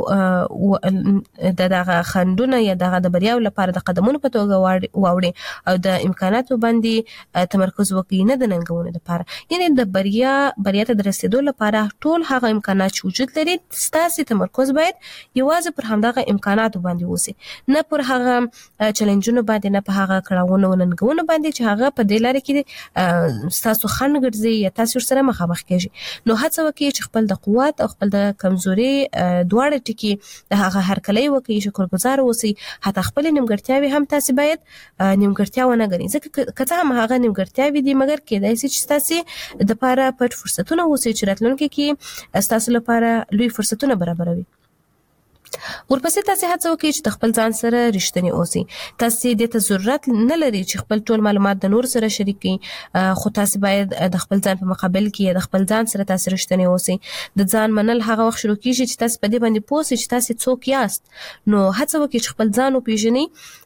باندې دغه خندونه یا دغه د بریا لپاره د قدمونو په توګه واوړي او د امکاناتو باندې تمرکز وکړي نه د ننګونو لپاره یعنی د بریا ته د رسیدو لپاره ټول هغه امکانات چې وجود لري تاسو تمرکز باید یوازې پر همدغه امکاناتو باندې وسی نه پر هغه چیلنجونو باندې نه په هغه کړهونو ننګونو باندې چې هغه په دې لار کې تاسو خنډ ګرځي یا تاسو سره مخامخ کیږي نو هڅه وکړئ چې خپل د قوت او خپل د کمزوري دواړه ټکي د هغه هرکلی وکړئ شکرګزار اوسئ حتی خپل نیمګړتیاوې هم تاسو باید نیمګړتیا ونه ګڼئ ځکه که څه هم هغه نیمګړتیاوې دي مګر کېدای شي چې تاسو د لپاره پټ فرصتونه اوسئ چې راتلونکي کې تاسو لپاره لوی فرصتونه برابروي ورپسې تاسو هڅه وکړئ چې خپل ځان سره رښتینی اوسئ تاسو د ته ضرورت نه لري چې خپل ټول معلومات د نور سره شریک کړئ خو تاسو باید د خپل ځان په مقابل کې د خپل ځان سره تاسو رښتینی اوسئ د ځان منل هغه وخت شروع کیږي چې تاسو په دې باندې پوه شئ چې تاسو څوک یاست نو هڅه وکړئ چې خپل ځان وپیژنئ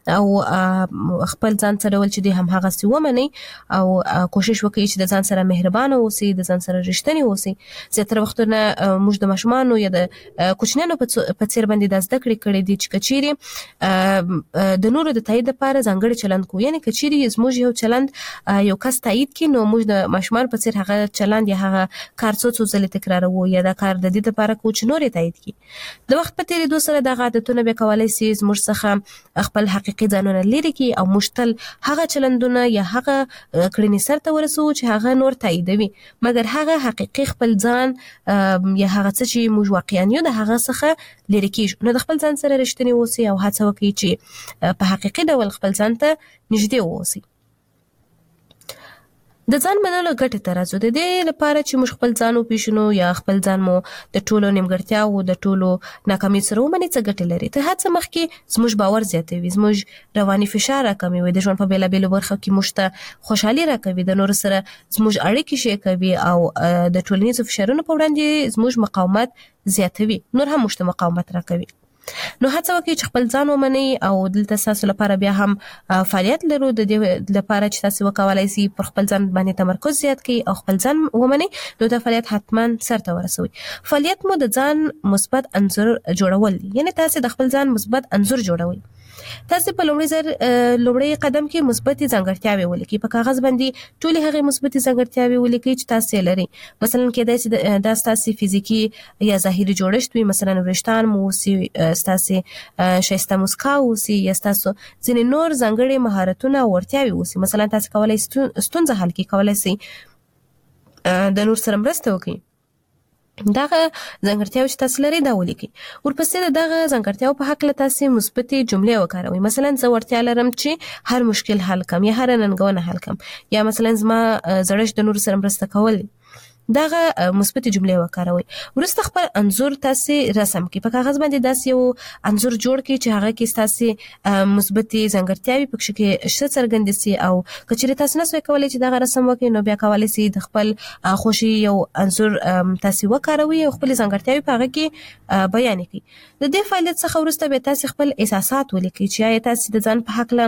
او خپل ځان سره ول چې هم هغه سی ومنئ او کوشش وکړئ چې د ځان سره مهربان اوسئ د ځان سره رښتینی اوسئ زیاتره وختونه موږ د ماشومانو یا د کوچنیانو په څیر باندې د زده کړې کړې دي چې کچېرې د نورو د تایید لپاره ځانګړي چلند کوو یعنی کچېرې زموږ یو چلند یو کس تایید کړي نو موږ د ماشومان په څیر هغه چلند یا هغه کار څو ځلې تکراروو یا دا کار د دې لپاره کوو چې نور تایید کړي د وخت په تیریدو سره د عادتونو به کولای شي زموږ څخه خپل حقيقي ځانونه لري کې او مشتل هغه چلندونه یا هغه کړنې سره ورسو چې هغه نور تاییدوي مګر هغه حقيقي خپل ځان یا هغه څه چې موږ واقعا یو د هغه څخه لري کېږو نو د خپل ځان سره رښتینی اوسئ او هڅه وکړئ چې په حقيقي ډول خپل ځان ته نږدې اوسئ د ځان منلو ګټې ته راځو د دې لپاره چې موږ خپل ځان وپیژنو یا خپل ځان مو د ټولو نیمګړتیاو د ټولو ناکامۍ سره ومني څه ګټې لري ته هڅه مخکې زموږ باور زیاتوي زموږ رواني فشار راکموي د ژوند په بیلابېلو برخو کې موږ ته خوشحالي راکوي د نورو سره زموږ اړیکې ښې کوي او د ټولنیزو فشارونو په وړاندې زموږ مقاومت زیاتوي نور هم موږ ته مقاومت راکوي نو هڅه وکړئ چې خپل ځان ومنئ او دلته تاسو لپاره بیا هم فعالیت لرو د دې لپاره چې تاسو وکولای شئ پر خپل ځان باندې تمرکز زیات کړئ او خپل ځان ومنئ نو دا فعالیت حتما سرته ورسوي فعالیت مو د ځان مثبت انځور جوړول یعنی تاسو د خپل ځان مثبت انځور جوړوي تاسو په لومړی قدم کې مثبت ځانګړتیاوې ولیکئ په کاغذ باندې ټول هغه مثبت ځانګړتیاوې ولیکئ چې تاسو لري مثلا کېدای شي دا تاسو فزیکی یا ظاهري جوړښت وي مثلا ورشتان مو سي تاسو شایسته مسکا وسی یا تاسو ځینې نور ځانګړي مهارتونه او وړتیاوې وسی مثلا تاسو کولای ستونزه حل کولای شئ د نور سره مرسته وکړئ دغه ځانګړتیاوې چې تاسو لري دا ولیکئ ورپسې دغه ځانګړتیاو په حق له تاسو مثبت جملې وکاروئ مثلا زه ورتیا لرم چې هر مشکل حل کم یا هر ننګونه حل کم یا مثلا زما زړښت د نور سره مرسته کول دغه مثبت جملې وکاروئ ورسته خپل انځور تاسو رسم کړئ په کاغذ باندې داسې یو انځور جوړ کړئ چې هغه کې تاسو مثبت ځانګړتیاوې پکې کې شته څرګند شي او کچېرې تاسو نه سوي کولای چې دغه رسم وکړئ نو بیا کولای شئ د خپل خوشي یو انځور تاسو وکاروئ او خپل ځانګړتیاوې په هغه کې بیان کړئ د دې فعالیت څخه ورسته به تاسو خپل احساسات ولیکئ چې تاسو د ځان په حق له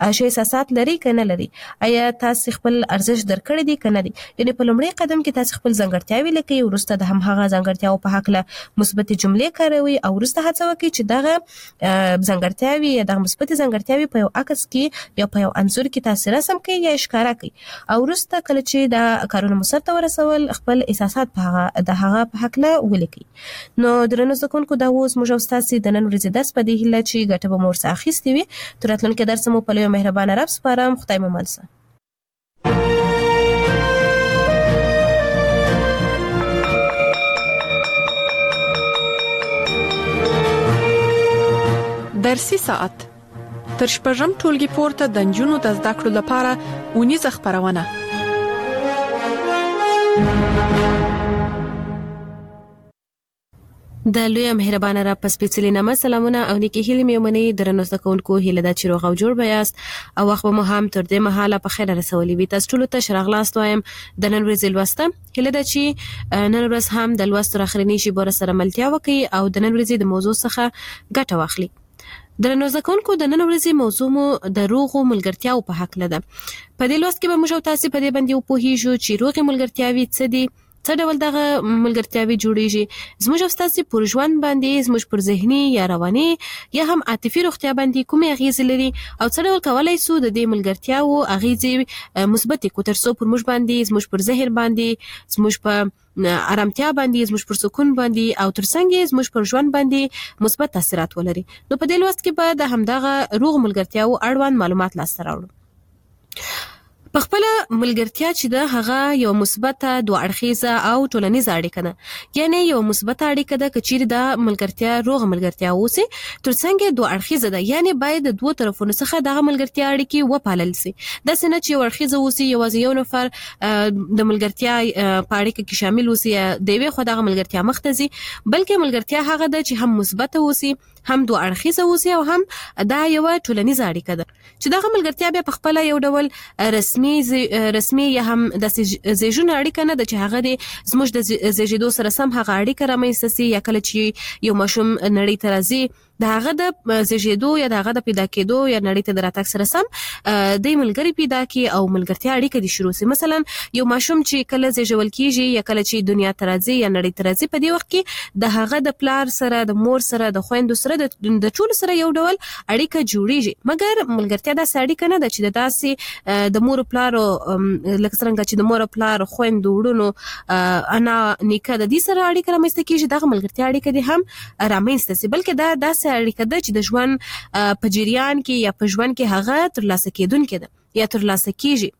شي احساسات لري کنه لري آیا تاسو خپل ارزښت درکړی دي کنه دي یعنی په لومړي قدم کې تاسو خپل ځانګړتیاوي لیکي ورسته د همغه ځانګړتیاو په حق له مثبت جملې کاروي او ورسته هڅه وکړي چې دغه ځانګړتیاوي یا د مثبت ځانګړتیاوي په یو عکس کې یا په یو انځور کې تاسو رسم کوي یا ښکارا کوي او ورسته کله چې د کارونه مسرته ورسول خپل احساسات په هغه په حق له ولیکي. نو درنو زکونکو دا اوس موږ استاد د نن ورځې درس په دې هیله چې ګټه به مور څخه اخیستې وي. تر راتلونکي درس مو په لوی مهربانه رب سپارم. خدای مو ملسه. درسي ساعت تر شپږم ټولګي پورته د نجونو د زده کړو لپاره اونیزه خبرونه. د لوی مهربانه رب په سپیڅلي نامه سلامونه او نیکی هیلې مې ومني. درنو زده کوونکو هیله ده چې روغ او جوړ بیاست او وخت مو هم تر دې مهاله په خیر رسولي وي. تاسو ټول ته شراغلاست وایم. د نن ورځې لوسته هیله ده چې نن ورځ هم د لوست تر اخرنی شي بور سره ملتیا وکړي او د نن ورځې د موضوع څخه ګټه واخلي. درنو زده کوونکو د نن ورځې موضوع مو د روغو ملګرتیاو په حق لده. په دې لوست کې به موږ تاسو په دې باندې وپوهیږو چې روغې ملګرتیاوي څه دي، څه ډول دغه ملګرتیاوي جوړیږي، زموږ ستاسو پر ژوند باندې، زموږ پر ذهني یا رواني یا هم عاطفي روغتیا باندې کومه اغیزه لري او څه ډول کولای شو د دې ملګرتیاو اغیزې مثبت کو تر څو پر موږ باندې، زموږ پر ذهن باندې، زموږ په آرامتیا باندې، زموږ پر سکون باندې او ترڅنګ زموږ پر ژوند باندې مثبت تاثیرات ولري. نو په دې لوست کې به د همدغه روغ ملګرتیاو اړوند معلومات لاسته راوړو. په خپل ملګرتیا چې د هغه یو مثبت دوه اړخیزه او ټولنیز اړیکه ده، یعنی یو مثبت اړیکه ده کچیر د ملګرتیا روغ ملګرتیا اوسي، ترڅنګ دوه اړخیزه ده، یعنی باید د دوه طرفونو څخه دغه ملګرتیا اړیکې وپالل شي. د سینه چې یو اړخیزه اوسي یوازې یو نفر د ملګرتیا په اړیکه کې شامل اوسي د وی خو دغه ملګرتیا مختزي، بلکې ملګرتیا هغه ده چې هم مثبت اوسي، هم دوه اړخیزه اوسي او هم دا یو ټولنیز اړیکه ده چې دغه ملګرتیا به په خپل یو ډول رسمي یا هم د زیږون اړیکه نه ده چې هغه د زموږ د زیږیدو سره سم هغه اړیکه رامنځته سي، یا کله چې یو ماشوم نړۍ ته راځي د هغه د زیږیدو یا د هغه د پیدا کېدو یا نړۍ ته د راتګ سره سم د ملګری پیدا کی او ملګرتیا اړیکه د شروع سي. مثلا یو ماشوم چې کله زیږول کیږي یا کله چې دنیا ته راځي یا نړۍ ته راځي په دې وخت کې د هغه د پلار سره، د مور سره، د خويندو سره، د ټول سره یو ډول اړیکه جوړیږي. مګر ملګرتیا د اړیکه نه ده چې د داسې د مور پلار لکه څنګه چې د مور پلار، خويندو، وړونو، انا نیکه د دې سره اړیکه رامنځته کیږي. دغه ملګرتیا اړیکه د هم رامنځته سي، بلکې دا داسې اړیکه ده چې د ژوند په جریان کې یا په ژوند کې هغه ترلاسه کېدونکې ده یا ترلاسه کیږي.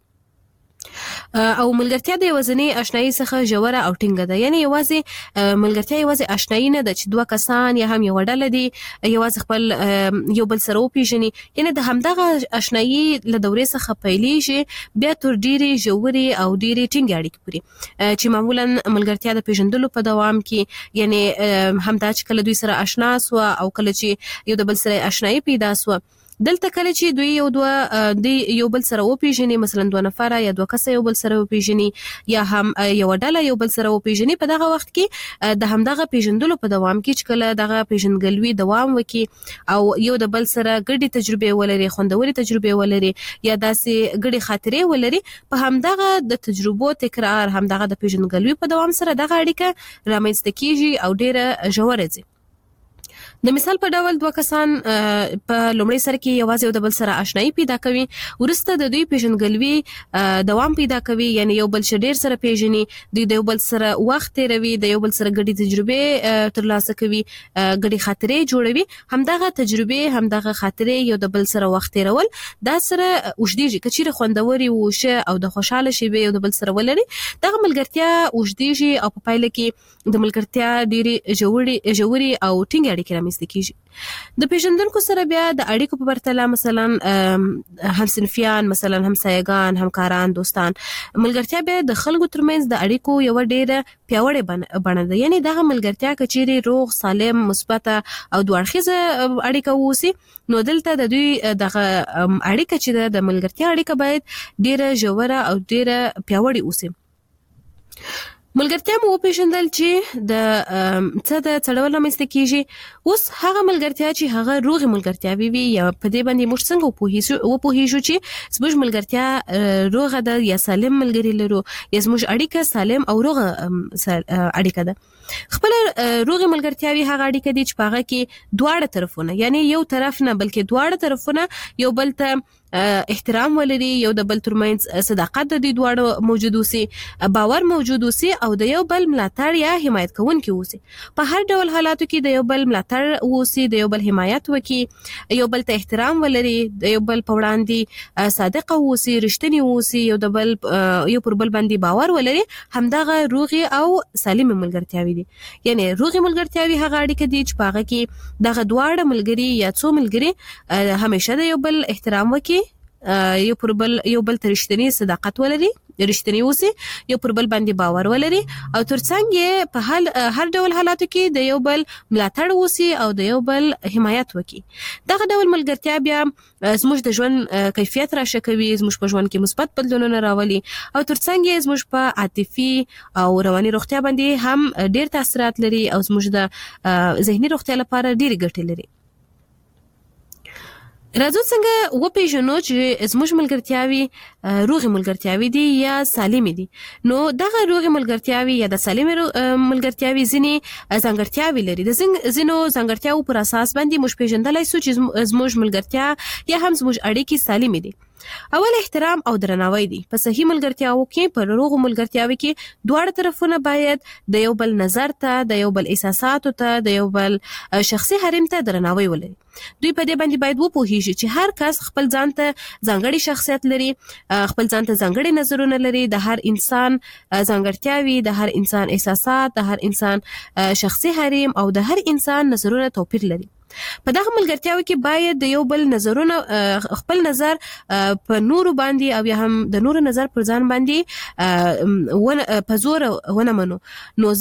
او ملګرتیا د یوازنی آشنایی څخه ژوره او ټینګه ده، یعنی یوازې ملګرتیا یوازې آشنایی نه ده چې دوه کسان یا هم یو ډله دي یوازې خپل یو بل سره وپیژني، یعنی د همدغه آشنایی له دورې څخه پیلېږي بیا تر ډېرې ژورې او ډېرې ټینګې اړیکې پورې چې معمولا ملګرتیا د پیژندلو په دوام کې، یعنی همدا چې کله دوی سره آشنا سو او کله چې یو د بل سره آشنایی پیدا سو، دلته کله چې دوی یو بل سره وپیژني، مثلا دوه نفر یا دوه کس یو بل سره وپیژني یا هم یو ډله یو بل سره وپیژني، په دغه وخت کې د همدغه پیژندلو په دوام کې چې کله دغه پیژندګلوي دوام وکړي او یو د بل سره ګډي تجربه ولري، خوندوري تجربه ولري یا داسې ګډي خاطرې ولري، په همدغه د تجربو تکرار، همدغه د پیژندګلوي په دوام سره دغه اړیکه رامنځته کیږي او ډیره ژوره ځي. د مثال په ډول دوه کسان په لومړي سر کې یوازې یو د بل سره آشنایی پیدا کوي، ورسته د دوی پیژندګلوي دوام پیدا کوي، یعنی یو بل ډیر سره پیژني، دوی د یو بل سره وخت تیروي، د یو بل سره ګډي تجربه ترلاسه کوي، ګډي خاطرې جوړوي. همدغه تجربه، همدغه خاطرې یو د بل سره وخت تیرول دا سره وجديږي کچېره خوندوري وشه او د خوشاله شي به یو د بل سره ولري، دغه ملګرتیا وجديږي او په پایله کې د ملګرتیا ډېری ژوري او ټینګ اړیکې کیږي. د پیژندونکو سره بیا د اړیکو په پرتله مثلا همصنفیان، مثلا همسایگان، همکاران، دوستان، ملګرتیا بیا د خلکو ترمنځ د اړیکو یو ډیره پیاوړې بڼه ده، یعنی دغه ملګرتیا کچېری روغ، سالم، مثبت او دوه اړخیزه اړیکه ووسی، نو دلته د دوی دغه اړیکه چې د ملګرتیا اړیکه باید ډیره ژوره او ډیره پیاوړې اوسي. ملګرتیا مو وپېژندل چې د څه د څړول رامنځته کیږي. اوس هغه ملګرتیا چې هغه روغې ملګرتیاوې وي یا په دې باندې موږ څنګه وپوهیږو چې زموږ ملګرتیا روغه ده یا سالم ملګري لرو یا زموږ اړیکه سالم او روغه اړیکه ده. خپل روغې ملګرتیاوې هغه اړیکه دي چې په هغه کې دواړه طرفونه یعنی یو طرف نه بلکې دواړه طرفونه یو بل ته احترام ولري، یو د بل ترمنځ صداقت د دې دواړو موجود اوسي، باور موجود اوسي او د یو بل ملاتړ یا حمایت کوونکي اوسي. په هر ډول حالاتو کې د یو بل ملاتړ اوسي، د یو بل حمایت وکي، یو بل ته احترام ولري، د یو بل په وړاندې صادق اوسي، رښتینی اوسي، یو د بل یو پر بل باندې باور ولري. همدغه روغي او سالم ملګرتیاوي دي. یعنی روغي ملګرتیاوي هغه اړیکه دي چې په هغه کې دغه دواړه ملګري یا څو ملګري همیشه د یو بل احترام وکي، یو پر بل ته رښتینی صداقت ولري، رښتینی اوسي، یو پر بل باندې باور ولري او ترڅنګ یې په هر ډول حالاتو کې د یو بل ملاتړ اوسي او د یو بل حمایت وکي. دغه ډول ملګرتیا بیا زموږ د ژوند کیفیت راښه کوي، زموږ په ژوند کې مثبت بدلونونه راولي او ترڅنګ یې زموږ په عاطفي او رواني روغتیا باندې هم ډیر تاثیرات لري او زموږ د ذهني روغتیا لپاره ډیر ګټې لري. راځو څنګه وپېژنو چې زموږ ملګرتیاوي روغې ملګرتیاوي دي یا سالمې دي. نو دغه روغې ملګرتیاوي یا د سالمې ملګرتیاوي ځینې ځانګړتیاوې لري. د ځینو ځانګړتیاوو پر اساس باندې موږ پېژندلای سو چې زموږ ملګرتیا یا هم زموږ اړیکې سالمې دي. اول احترام او درناوی دي. په صحیح ملګرتیاوو کې، په روغو ملګرتیاوو کې دواړه طرفونه باید د یو بل نظر ته، د یو بل احساساتو ته، د یو بل شخصي حریم ته درناوی ولري. دوی په دې باندې باید وپوهیږي چې هر کس خپل ځان ته ځانګړی شخصیت لري، خپل ځان ته ځانګړي نظرونه لري، د هر انسان ځانګړتیاوي، د هر انسان احساسات، د هر انسان شخصي حریم او د هر انسان نظرونه توپیر لري. په دغه ملګرتیاوو کې باید د یو بل نظرونه، خپل نظر په نورو باندې او یا هم د نورو نظر پر ځان باندې په زور ونه منو. نو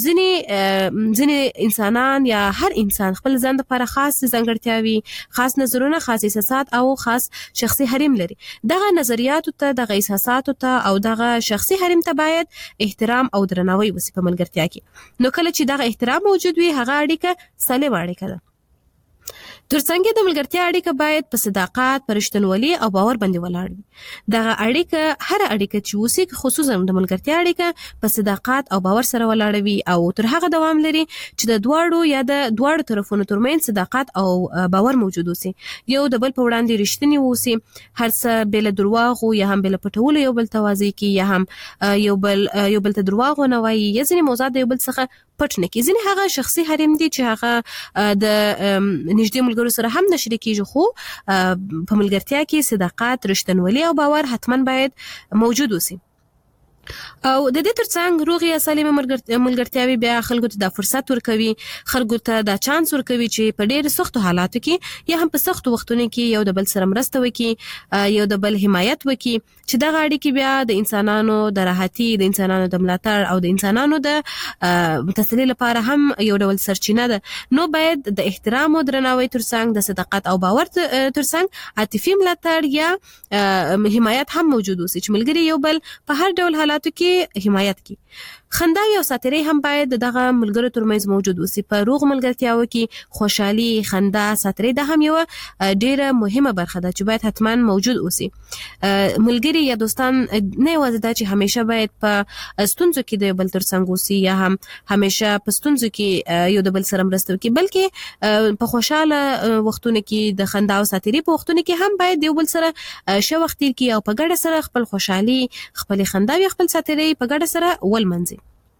ځینې انسانان یا هر انسان خپل ځان لپاره خاص ځانګړتیاوي، خاص نظرونه، خاص احساسات او خاص شخصي حریم لري. دغه نظریاتو ته، دغه احساساتو ته او دغه شخصي حریم ته باید احترام او درناوی وسی په ملګرتیا کې. نو کله چې دغه احترام موجود وي، هغه اړیکه سالمه اړیکه ده. ترڅنګ د ملګرتیا اړیکه باید په صداقت، په رښتینولي او باور باندې ولاړ وي. دغه اړیکه، هر اړیکه چې اوسي، خصوصا د ملګرتیا اړیکه په صداقت او باور سره ولاړ وي او تر هغه دوام لري چې د دواړو یا د دواړو طرفونو ترمنځ صداقت او باور موجود اوسي، یو د بل په وړاندې رښتینی اوسي، هر څه بل دروغ یا هم بل پټول یو بل توازی کی، یا هم یو بل ته دروغ نه وایي، یا ځینې موضوعات د یو بل څخه پټ نه کی. ځینې هغه شخصي حریم دي چې هغه د نږدې ملګرو سره هم نشي کېږي، خو په ملګرتیا کې صداقت، رښتینولي او باور حتما باید موجود اوسي. او د دې ترڅنګ روغ یا سالمه ملګرتیاوي بیا خلکو ته د فرصت ورکوي، خلکو ته د چانس ورکوي چې په ډېر سختو حالاتو کې یا هم په سختو وختونو کې یو د بل سره مرسته وکړي، یو د بل حمایت وکړي، چې دغه اړیکې بیا د انسانانو د راحتي، د انسانانو د ملاتړ او د انسانانو د تسلي لپاره هم یو ډول سرچینه ده. نو باید د احترام او درناوي ترڅنګ د صداقت او باور ترڅنګ عاطفي ملاتړ یا حمایت هم موجود اوسي، چې ملګري یو بل په هر ډول حالاتو کې حمایت کوي. خنداوي او ساتيري هم باید دغه ملګرو ترمنځ موجود اوسي. په روغ ملګرتیاو کې خوشحالي، خندا، ساتيري د هم یو ډیره مهمه برخه ده چې باید حتما موجود اوسي. ملګري یا دوستان نه یوازې دا چې همیشه باید په ستونزو کې د بل ترڅنګ اوسي یا هم همیشه په ستونزو کې یو د بل سره مرسته وکړي، بلکې په خوشاله وختونو کې د خندا او ساتيري په وختونو کې هم باید یو بل سره ښه وخت تیر کړي او په ګډه سره خپل خوشحالي، خپل خنداوي، خپل ساتيري په ګډه سره ولمنځي.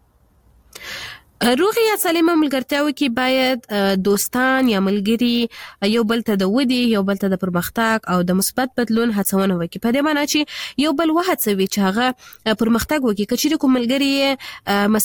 روغ یا سالمه ملګرتیاو کې باید دوستان یا ملګري یو بل ته د ودې، یو بل ته د پرمختګ او د مثبت بدلون هڅونه وکړي. په دې معنی چې یو بل وهڅوي چې هغه پرمختګ وکړي. که چیرې کوم ملګري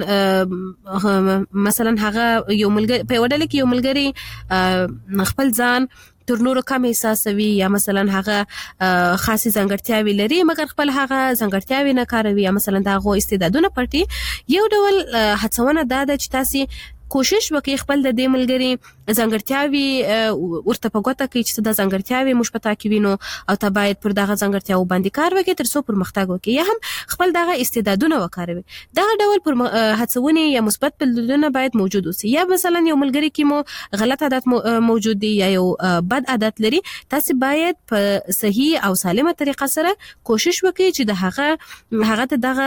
مثلا هغه یو ملګری په وډل کې یو ملګری خپل ځان تر نورو کم احساسوي یا مثلا هغه خاصه ځانګړتیاوي لري مګر خپل هغه ځانګړتیاوي نه کاروي یا مثلا دا غو استعدادونه پټي، یو ډول هڅونه دا ده چې تاسو کوشش وکړي خپل د دې ملګری ځانګړتیاوي ورته په ګوته کې چې د ځانګړتیاوي مش پتا کې وینو او ته باید پر دغه ځانګړتیاو باندې کار وکړي تر څو پرمختګ وکړي یا هم خپل دغه استعدادونه وکاروي. دغه ډول پر هڅونې یا مثبت بدلونونه باید موجود اوسي. یا مثلا یو ملګری کې مو غلط عادت موجود دي یا یو بد عادت لري، تاسو باید په صحیح او سالمه طریقه سره کوشش وکړئ چې د هغه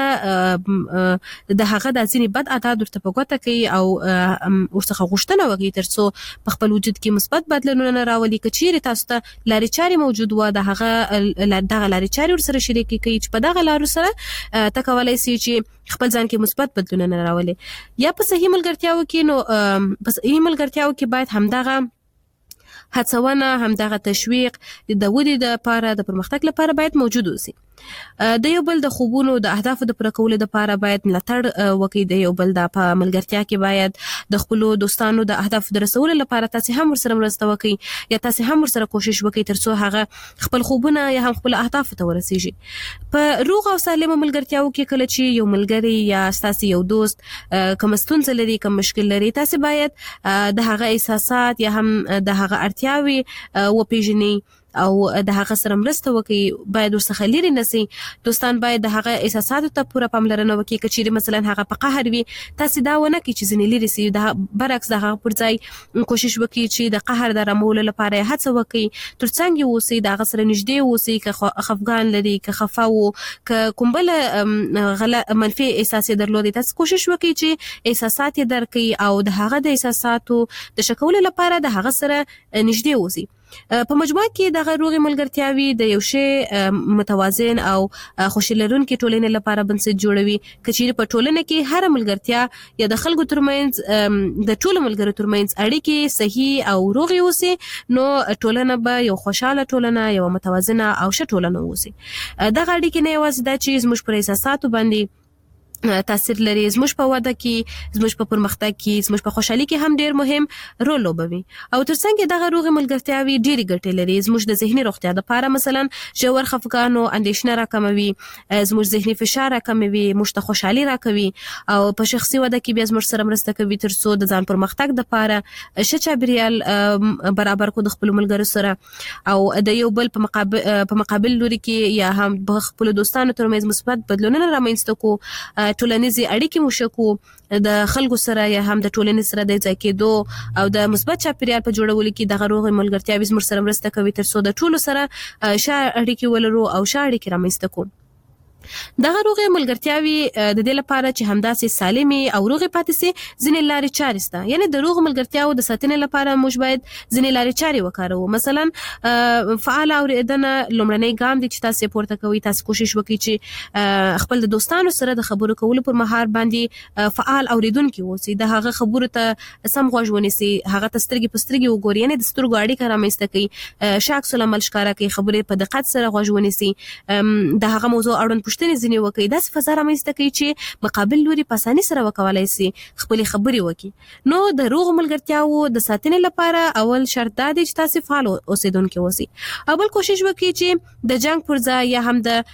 د ځینې بد عادت ورته په ګوته کړئ او ورڅخه غوښتنه وکړئ تر څو په خپل وجود کې مثبت بدلونونه راولي. که چیرې تاسو ته لارې چارې موجود و دغه لارې چارې ورسره شریک کړئ چې په دغه لارو سره تا کولای شئ چې خپل ځان کې مثبت بدلونونه راولي. یا په صحیح ملګرتیاو کې نو په صحیح ملګرتیاو کې باید همدغه هڅونه همدغه تشویق د ودې لپاره د پرمختګ لپاره باید موجود اوسي. د یو بل د خوبونو د اهدافو د پوره کولو لپاره باید ملاتړ وکړي. د یو بل د ملګرتیا کې باید د خپل دوستانو د اهدافو د رسولو لپاره تاسو هم ورسره مرسته وکړي یا تاسو هم ورسره کوشش وکړي تر څو هغه خپل خوبونه یا هم خپل اهداف ته ورسیږي. په روغ او سالمه ملګرتیاو کې کله چې یو ملګری یا تاسو یو دوست کوم ستونزه لري کوم مشکل لري، تاسو باید د هغه احساسات یا هم د هغه اړتیاوي وپیژنئ او د هغه سره مرسته وکړي. باید ورڅخه لري نسی. دوستان باید د هغه احساساتو ته پوره پاملرنه وکړي. کچېری مثلا هغه په قهر وي، تاسو دا ونه کې چې ځنې لري سي د برعکس د هغه پر ځای کوشش وکړي چې د قهر د رامولو لپاره هڅه وکړي ترڅنګ اوسي د هغه سره نږدې اوسي. که خفګان لري که خفاو که کوم بل منفي احساس درلودي، تاسو کوشش وکړي چې احساسات درکړي او د هغه د احساساتو د شکولو لپاره د هغه سره نږدې اوسي. په مجموع کې د روغې ملګرتیاوي د یو شی متوازن او خوشی لرونکي ټولنې لپاره بنسټ جوړوي. کچېرې په ټولنه کې هر ملګرتیا یا د خلکو ترمنځ د ټولو ملګرو ترمنځ اړیکې صحیح او روغې اوسي، نو ټولنه به یو خوشاله ټولنه یو متوازنه او ښه ټولنه اوسي. دغه اړیکې نه یوازې دا چې زموږ پر احساساتو باندې تاثیر لري، زموږ په وده کې زموږ په پرمختګ کې زموږ په خوشحالي کې هم ډیر مهم رول لوبوي. او ترڅنګ دغه روغې ملګرتیاوي ډېرې ګټې لري. زموږ د ذهني روغتیا لپاره مثلا ژور خفګان او اندېښنه راکموي، زموږ ذهني فشار راکموي، موږ ته خوشحالي راکوي او په شخصي وده کې بیا زموږ سره مرسته کوي تر څو د ځان پرمختګ لپاره ښه چاپیریال برابر کو د خپل ملګرو سره او د یو بل په مقابل لوري کې یا هم په خپل دوستانو ترمنځ مثبت بدلونونه رامنځته کو. ټولنیزې اړیکې مو شکو د خلکو سره یا هم د ټولنې سره د ځای کېدو او د مثبت چاپیریال په جوړولو کې د روغې ملګرتیاوي زموږ سره مرسته کوي تر څو د ټولو سره ښه اړیکې ولرو او ښه اړیکې رامنځته کو. دغه روغې ملګرتیاوي د دې لپاره چې همداسې سالمي او روغې پاتې سي ځینې لارې چارې شته. یعنی د روغ ملګرتیاو د ساتنې لپاره موږ باید ځینې لارې چارې وکاروو. مثلا فعال اوریدنه لومړنی ګام دی چې تاسو پورته کوئ. تاسو کوشش وکړئ چې خپل د دوستانو سره د خبرو کولو پر مهال باندې فعال اوریدونکي اوسئ. د هغه خبرو ته سم غوږ ونیسئ، هغه ته سترګې په سترګې وګورئ، یعنی د سترګو اړیکه رامنځته کړئ، ښه عکس العمل ښکاره کړئ، خبرې په دقت سره غوږ ونیسئ، د هغه موضوع اړوند پوښتنې ځینې وکړي. داسې فضا رامنځته کوي چې مقابل لوري په اسانۍ سره وکولای شي خپلې خبرې وکړي. نو د روغ ملګرتیاو د ساتنې لپاره اول شرط دا دی چې تاسو فعال اوسیدونکي اوسئ. اول کوشش وکړئ چې د جنگ پر ځای یا هم د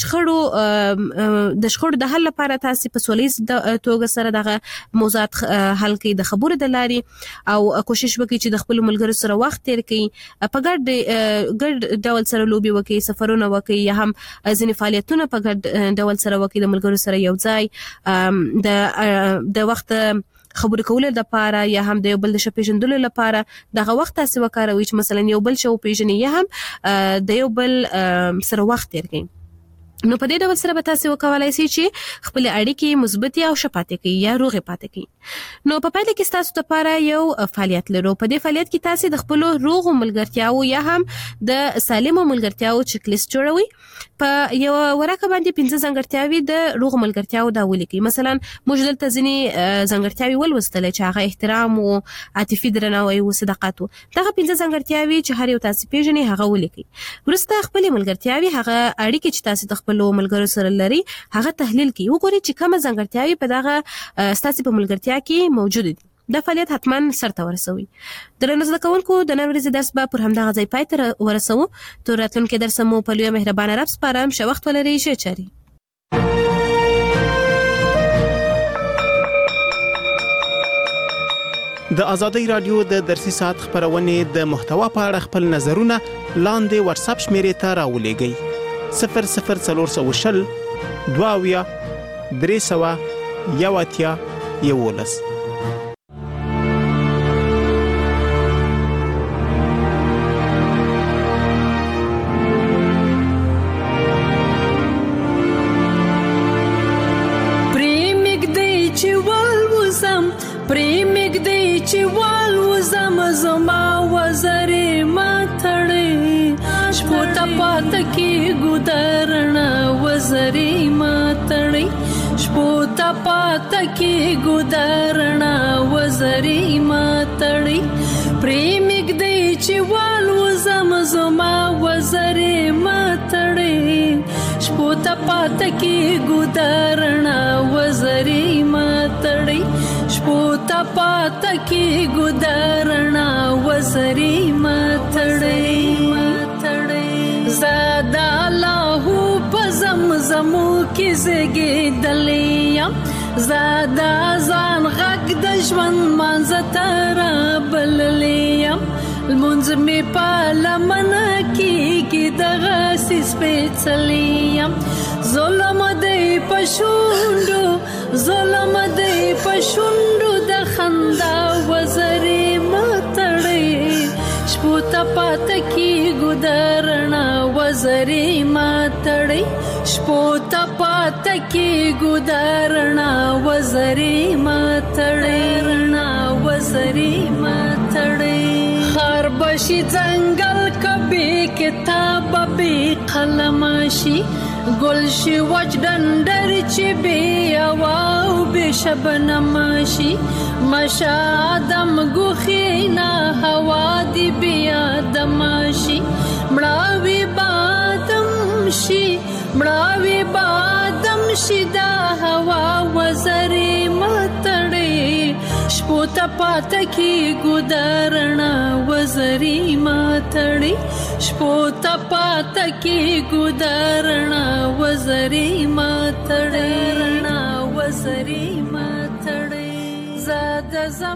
شخړو د حل لپاره تاسو په سولیز توګه سره دغه موضوعات حل کړئ د خبرو د لارې، او کوشش وکړئ چې د خپل ملګرو سره وخت تیر کړئ، په ګډ ډول سره لوبي وکړئ، سفرونه وکړئ یا هم ځینې فعالیتونه په ګډ ډول سره وکړئ د ملګرو سره یو ځای د وخت خبرې کولو لپاره یا هم د یو بل د شپېژندلو لپاره دغه وخت تاسو وکاروئ چې مثلا یو بل شو پیژنئ یا هم د یو بل سره وخت تیر کړئ. نو په دې ډول سره به تاسو وکولای شئ چې خپل اړیکې مثبت او شفافه کړئ یا روغ پاتې کړئ. نو په پایله کې تاسو لپاره یو فعالیت لرو. په دې فعالیت کې تاسو د خپل روغ ملګرتیاو یا هم د سالمو ملګرتیاو چک لیست جوړوي. په یو ورقه باندې 15 ځانګړتیاوي د روغ ملګرتیاو دا ولیکئ. مثلا موږ دلته ځینې ځانګړتیاوي ولوستل چې هغه احترام او عاطفي درناوی او صداقت. دغه 15 ځانګړتیاوي چې هر یو تاسو پیژنئ هغه ولیکئ. ورسته خپل ملګرتیاوي هغه اړیکې چې تاسو د خپل ملګرو سره لري هغه تحلیل کړئ. وګورئ چې کومه ځانګړتیاوي په دغه ستاسو په ملګرتیا کې موجود دي. دا فعالیت حتما سرته ورسوي. درنو زده کوونکو د نن ورځې درس به پر همدغه ځای پای ته ورسوو. تر راتلونکي درس مو په لوی مهربانه رب سپارم. ښه وخت ولرئ. ښه چاري. د ازادي رادیو د درسي ساعت خبرونه د محتوا په اړه خپل نظرونه لاندې واتس اپ شمیرې ته راولېږئ 00420 22 300 11 پاتکی ګودرنا وزری ماتړی شپوتا پاتکی ګودرنا وزری ماتړی پریمګ دی چې والو زما وزری ماتړی شپوتا پاتکی ګودرنا وزری ماتړی شپوتا پاتکی ګودرنا وزری ماتړی زادا الله پزمزمو کې زګې دلیا زادا ځان غږ د ژوند منځتر بللیا المنځ می پالمن کې دغه سپېڅلیا ظلم دی پښوندو د خندا وزري ماتړې شپوتا پاتکی ګودرنا وزری ماتړی شپوتا پاتکی ګودرنا وزری ماتړی خر بشي ځنګل کبي کتاب به قلمشي گلشي وچ ډندر چې بي واو به شبنمشي مشادم ګوخینا هوا دی بیا دمشي مړاوي بادم شي دا هوا وزري ماتړي شپوتا پاتکی ګودرنا وزري ماتړي شپوتا پاتکی ګودرنا وزري ماتړي زاد